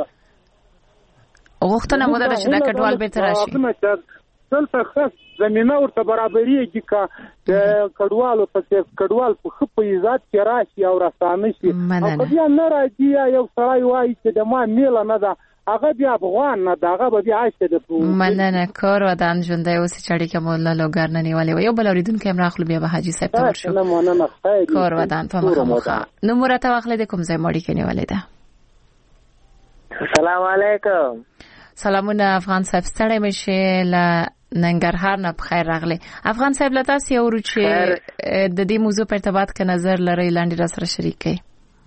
غوښتنه موده ده چې دا کډوال بیرته راشي دلته خاص زمينه ورته برابرېږي کا کډوال په خپل عزت کې راشي او راستانه شي او بیا نه راځي یو سړی وایي چې د ما میله نه ده هغه بیا افغان نه ده هغه بیا عايشه ده مننه کور ودان ژوندۍ اوسې چې اړیکه مو له لوګر نه نیولې و یو بل اوریدونکو هم راخلو بیا به حاجي صاحب ته ورشو کور ودان په مخه نو مرته واخلې د کوم ځای مړی کې نیولې ده السلام علیکم سلامونه افغان صاحب ستړی مشه له ننګرهار نه بخیر راغلی افغان صاحب له تاسو یو چې د دې موضوع په ارتباط کې نظر لري لاندې را سره شریک کړئ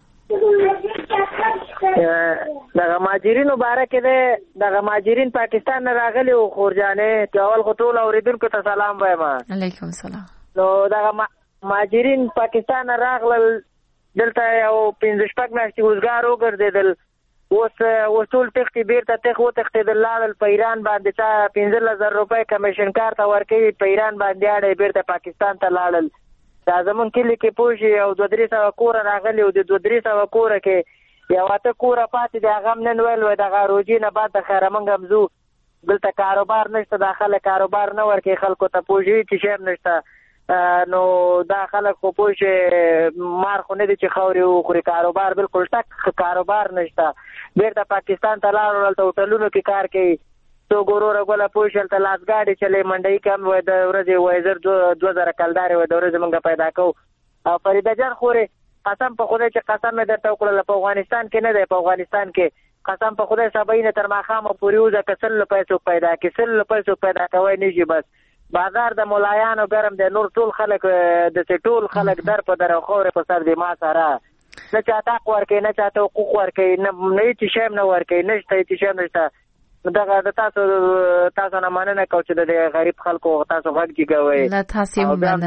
دغه ماجرینو باره کې دغه ماجرین پاکستان نه راغلي او خورجانې ټول غټول اوریدونکو ته سلام وایم علیکم السلام نو دغه ماجرین پاکستان نه راغلل دلته یو 15 شپږ میاشتې وزګار وګرځیدل اوس ټول تختی بیرته تختی د لاړل په ایران باندې چا 15000 روپۍ کمیشن کار ته ورکوي په ایران باندې اړې بیرته پاکستان ته لاړل دا زمون کلی کې پوښي او 2-300 کور راغلي او د 2-300 کور کې یو اته کور پاتې د هغه نن ویل و د غاروجي نه بعد د خیر منګم زو دلته کاروبار نشته داخله کاروبار نه ورکي خلکو ته پوښي چې شیم نشته نو دا خلک خو پوښي مار خو نه دي چې خوري او خوري کاروبار بالکل ټک کاروبار نشته بیرته پاکستان ته لاړل ته هوټلونو کې کار کوي تو ګورو رګوله پوښل ته لاس گاډي چلے منډي کم و د ورځې وایزر 2000 کلدار و د ورځې موږ پیدا کو او فریدا جان خوري قسم په خدای چې قسم مې درته وکړل په افغانستان کې نه دی په افغانستان کې قسم په خدای سباینه تر ماخامه پورې وځه کسل پیسو پیدا کوي نشي بس بازار د مولایانو ګرم دی نور ټول خلک د ټول خلک در په در خوره په سر دی ما سره نه چاته ورکې نه چاته حقوق ورکې نه هیڅ شی نه ورکې نشته هیڅ شی نشته دغه د تاسو نه مننه کوم چې د غریب خلکو تاسو غږ کیږئ لا تاسو مننه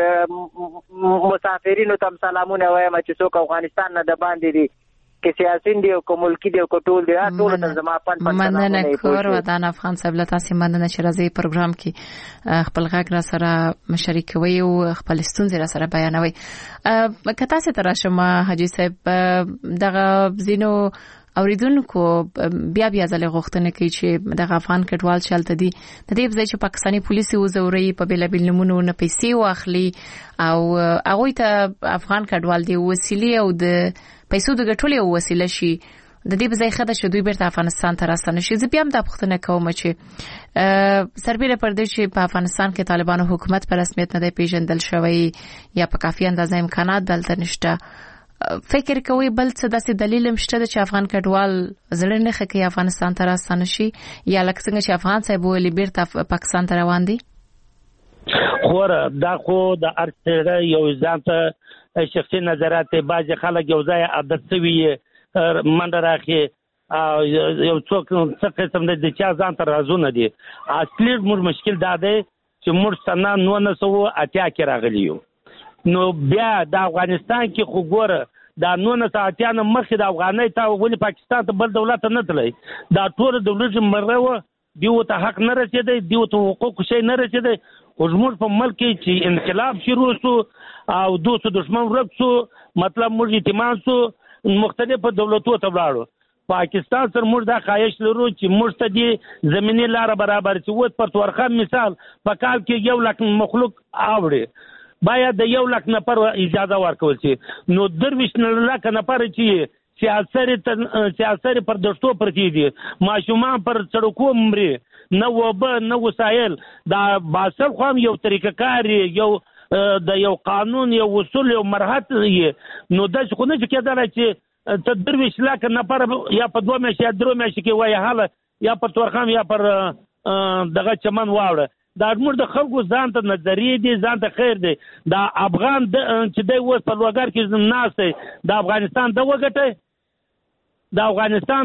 مسافرینو تم سلامونه وایم چې څوک افغانستان نه د باندې دي کې سیاسيین دی او کوملکی دی او ټول دی ټول ته زما پن مننه کور ودان افغان صاحب له تاسو مننه چې راځي پروګرام کې خپل غږ را سره مشارکوي او خپل ستونزې را سره بیانوي کته څه ترشم حاجی صاحب دغه زینو اوریدونکو بیا ځله غوښتنه کوي چې د افغان کډوال چلته دي د دې ځای چې پاکستاني پولیس وزوري په بلابل نمونه نه پیسې واخلي او هغه ته افغان کډوال دی وسیله او د پیسو د ګټولې وسیله شي د دې ځای خدای چې دوی بیرته افغانستان ته راستنه شي زه بیا هم د پښتنه کوم چې سربېره پر دې چې په افغانستان کې طالبانو حکومت په رسمیت نه دی پیژندل شوی یا په کافي اندازه امکانات دلته نشته فکر کوي بل څه داسې دلیل مشته چې افغان کډوال زړه نه خکې افغانستان ته راستنه شي یا لکه څنګه چې افغان صاحب ولې بیرته پاکستان ته روان دي خوره دا خو د ارڅړه یو ځانته شخصي نظرات بعض خلک یو ځای عادت سوي منډه راخي یو څوک څه قسم د چا ځانته رازونه دي اصلي موږ مشکل دا دی چې موږ سنه 1980 کې راغلی یو نو بیا د افغانستان کې خو ګوره دا 1980 مخکې د افغانۍ ته ولې پاکستان ته بل دولت نه تللی دا ټول دولت مرغه دیو ته حق نه رسیدي دیو ته حقوق شي نه رسیدي او زموږ په ملک کې چې انقلاب شروع شو او دوه دشمن ورک شو مطلب موږ اعتماد شو مختلفو دولتونو ته ولاړو پاکستان سره موږ دا خواهش لرو چې موږ ته دي زميني لار برابر چې وڅ پر تورخه مثال په کال کې 1 لک مخلوق آوړي باید د 1 لک نفر اجازه ورکول شي نو درویش لک نفر چې سیاسي پر دشتو پرتی دي ماشومان پر سړکو مري نو وب نو وسایل دا باسل خو یو طریقه کار یو د یو قانون یو اصول یو مرحله نو د څه نه کېدل چې ته درویش لک نفر یا په 2 میاشتې یا 3 میاشتې کې وای حاله یا پر تورخم یا پر دغه چمن واوړه دا موږ د خلکو ځان ته نظریه دي ځان ته خیر دي دا افغان چې دی و په لوګر کې ناشته د افغانستان د وګټه د افغانستان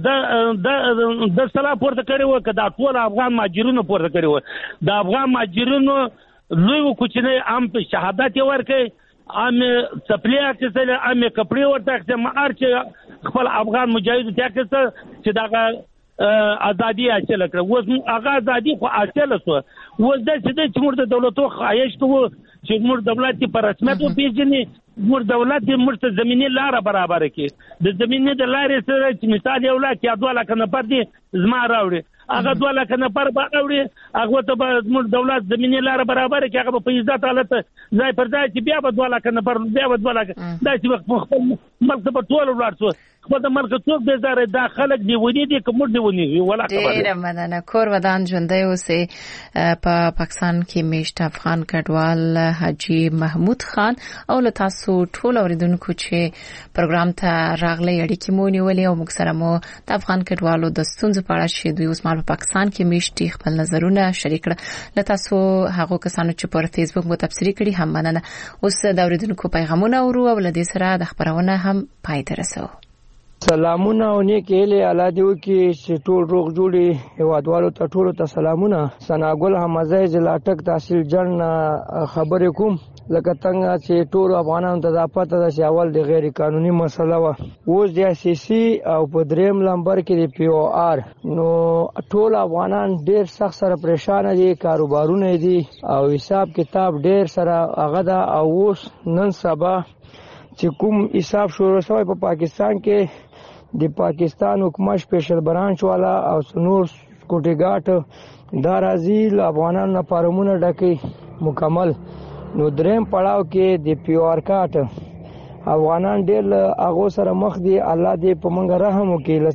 د سلا پورته کړي و که دا ټول افغان ماجرونو پورته کړي و د افغان ماجرونو لوی کوچنی ام په شهادت ورکړي ام سپلیا کې ام کپړې ورته چې مار چې خپل افغان مجاهد ته چې دا ازادي حاصل کړه. اوس هغه ازادي خو حاصل شو. اوس د چې موږ د دولتو خواهش کوو چې موږ دولت په رسمیت وپیژني، موږ دولت موږ ته زمینی لار برابر کړي. د زمینی د لارې سره چې مثال یو لا کې 2 لک نفر دي زما راوړي، هغه 2 لک نفر به راوړي، هغه ته به موږ دولت زمینی لار برابر کړي، هغه په عزت حالت ځای پر ځای چې بیا به 2 لک نفر بیا به 2 لک دا چې خپل ملک ته په ټول ولاړ شو. خو د مرګ څوک به زاره دا خلک دی ونی دي کوم دی ونی ولا خبره. ډیر مننه. کور ودان ژوندۍ اوسې. په پاکستان کې میشت افغان کډوال حاجی محمود خان او له تاسو ټول اوریدونکو چې پروګرام ته راغلي اړیکې مو نیولې او موږ سره مو د افغان کډوالو د ستونزو په اړه چې دوی اوس مال په پاکستان کې میشت خپل نظرونه شریک کړل. له تاسو هغه کسانو چې پر فیسبوک مو تبصری کړي هم مننه. اوس د اوریدونکو پیغامونه اورو او له دې سره د خبرونه هم پای ته رسو. سلامونه او نیکی هیله الله دې وکړي چې ټول روغ جوړي هیوادوالو ته ټولو ته سلامونه. ثناګل حمزه جلاټک تحصیل جن خبرې کوم لکه څنګه چې ټول افغانانو ته د پته ده چې اول د غیر قانوني مسله و، اوس د سیاسي او په دریم لمبر کې د پی او آر، نو ټول افغانان ډیر سخت سره پریشان دي، کاروبارونه دي او حساب کتاب ډیر سره هغه ده. او اوس نن سبا چې کوم حساب شروع شوی په پاکستان کې د پاکستان حکومت سپیشل برانچ والا او سنور سکوټی ګاټ دا راځي له افغانانو نه فارمونه ډکې مکمل. نو دریم پړاو کې د پی او آر کارت افغانان ډېر هغه سره مخ دي. الله دې په موږ رحم وکړي. له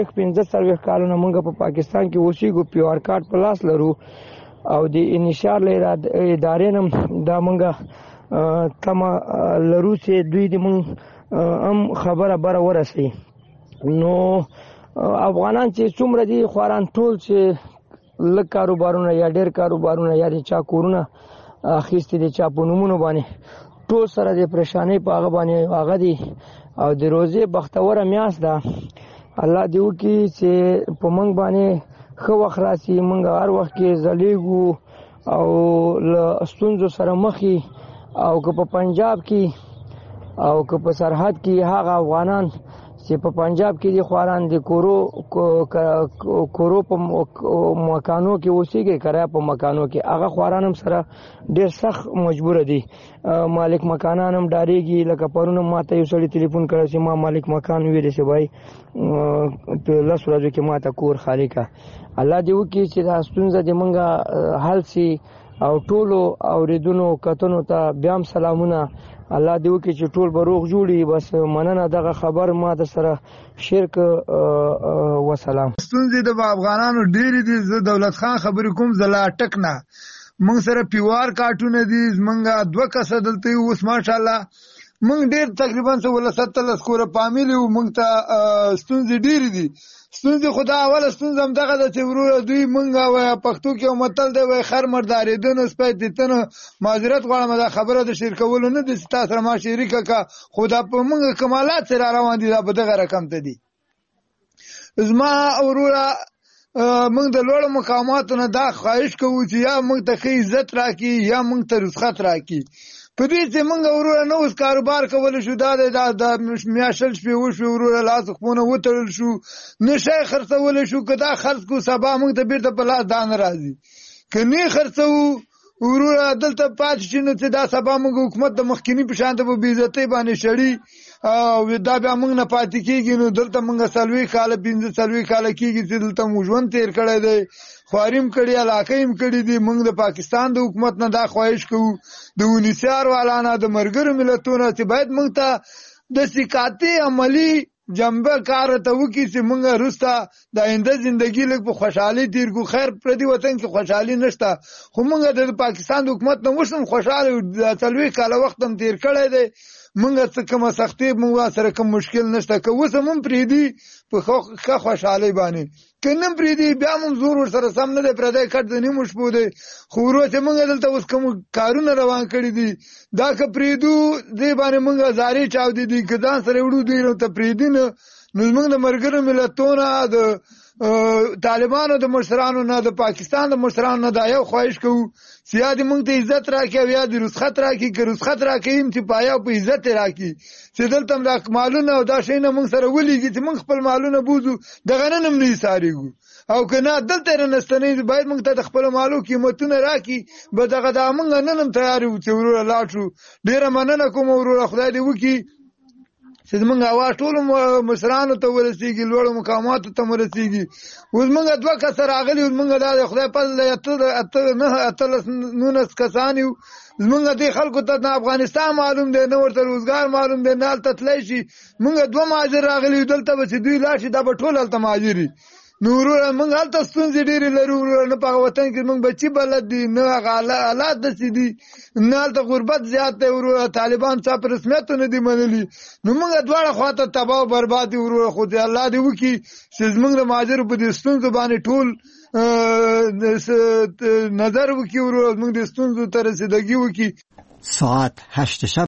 45 کالونو موږ په پاکستان کې اوسېږو، پی او آر کارت په لاس لرو او د انشار ادارې نم دا موږ تم لرو چې دوی د موږ هم خبره بره ورسي. نو افغانان چې څومره دي خواران ټول چې لږ کاروبارونه یا ډېر کاروبارونه یا د چا کورونه اخیستي دي چا په نومونو باندې ټول سره د پریشانۍ په هغه باندې هغه دي. او د روزې بختوره میاشت ده. الله دې وکړي چې په موږ باندې ښه وخت راسي، موږ هر وخت کې ځلیږو او له ستونزو سره مخ او که په پنجاب کې او که په سرحد کې هغه افغانان چې په پنجاب کې دي خواران دي کورو په مکانو کې اوسېږي، کرایه په مکانو کې هغه خواران هم سره ډېر سخت مجبور دي. مالک مکانان هم ډارېږي. لکه پرونه ماته یو سړي ټلیفون کړی چې ما مالک مکان ویلې چې بھائی په 10 ورځو کې ماته کور خالی کا. الله دې وکړي چې دا ستونزه دې مونږه حل شي. او ټولو اوریدونکو کتنو ته بیا هم سلامونه. الله دې وکړي چې ټول به روغ جوړي. بس مننه دغه خبر ما د سره شرک وسلام. ستونزې د افغانانو ډېرې دي. زه دولت خان خبرې کوم زلا ټک نه. موږ سره پیوار کارټونه دي. زمونږه 2 کسه دلته اوس ماشاءالله موږ ډېر تقریبا 17 کوره فامیل وو. موږ ته ستونزې ډېرې دي. ستونزې خدا اوله ستونزه هم دغه ده چې وروره دوی موږ پښتو کې یو متل دی وایي خر مردارېدنه سپی تیتنه. معذرت غواړم دا خبره د شیر کولو نه دي چې تا سره ما شریکه که خو دا په موږ کمالات سره روان دي. دا په دغه رقم ته دي. زما وروره موږ د لوړو مقاماتو نه دا خواهش کوو چې یا موږ ته ښه عزت راکړي یا موږ ته رخصت راکړي. په دې چې موږ وروره نه اوس کاروبار کولی شو، دا د میاشل شپې وشوې وروره لاس خپونه وتړل شو، نه شی خرڅولی شو. که دا خرڅ کو سبا موږ ته بیرته په لاس دا نه راځي. که نه خرڅوو وروره دلته پاتې شي نو چې دا سبا موږ حکومت د مخکیني په شان ته په بېعزتۍ باندې شړي او دا بیا موږ نه پاتې کېږي. نو دلته موږ 40 کاله 45 کاله کېږي چې دلته موږ ژوند تېر کړی دی، خواریم کړي، علاقه هم کړي دي. موږ د پاکستان د حکومت نه دا خواهش کوو د ونیسیار والا نه د ملګرو ملتونو چې باید موږ ته د سکاتي عملی جنبه کار ته وکړي چې موږ وروسته د آینده زندگی لږ په خوشحالۍ تېر کړو. خیر پردي وطن کې خوشحالي نشته خو موږ د پاکستان د حکومت نه اوس هم خوشحاله 40 کاله وخت هم تېر کړی دی. موږ څه کومه سختي موږ سره کوم مشکل نشته. که اوس هم پرېږدي په ښه خوشحالۍ باندې، که نه پرېږدي بیا هم زور ورسره سم نه دی. پردی کټ د نیمو شپو دی. خو ورو چې موږ دلته اوس کوم کارونه روان کړي دي دا که پرېږدو دې باندې موږ زارې چاودې دي. که ځان سره وړو دوی ته پرېږدي نه نو موږ د مرګرو ملتونو د طالبانو د مشرانو نه د پاکستان د مشرانو نه دا یو خواهش کوو چې یا دې موږ ته عزت راکړي او یا دې رخصت راکړي که رخصت راکړي چې پایا په عزت راکړي چې دلته هم دا مالونه او دا شیونه موږ سره ولیږي چې موږ خپل مالونه بوزو دغه نن هم نه ایسارېږو او که نه دلته نه نستنې باید موږ ته د خپلو مالو قیمتونه راکړي به دغه دا موږ نن هم تیار یو چې وروره لاړ شو. ډېره مننه کوم وروره خدای دې وکړي چې زمونږ اواز ټولو مشرانو ته ورسېږي لوړو مقاماتو ته ورسېږي. اوس موږ 2 کسه راغلي اوس موږ دا د خدای فضل 19 کسان یو زمونږ دې خلکو ته د افغانستان معلوم دی نه ورته روزګار معلوم دی نه هلته تللی شي. موږ 2 مهاجر راغلي یو دلته به چې دوی لاړ شي دا به ټول هلته مهاجر وي. نو وروره موږ هلته ستونزې ډېرې لرو وروره نه په هغه وطن کې موږ بچي بلد دي نه هغه حالات داسې دي نه هلته غربت زیات دی وروره طالبان چا په رسمیتو نه دي منلي نو موږ دواړه خواته تباه او برباد دي وروره خو دې الله دې وکړي چې زموږ د مهاجرو په دې ستونزو باندې ټول نظر وکړي وروره زموږ دې ستونزو ته رسیدګي وکړي. ساعت 8 شب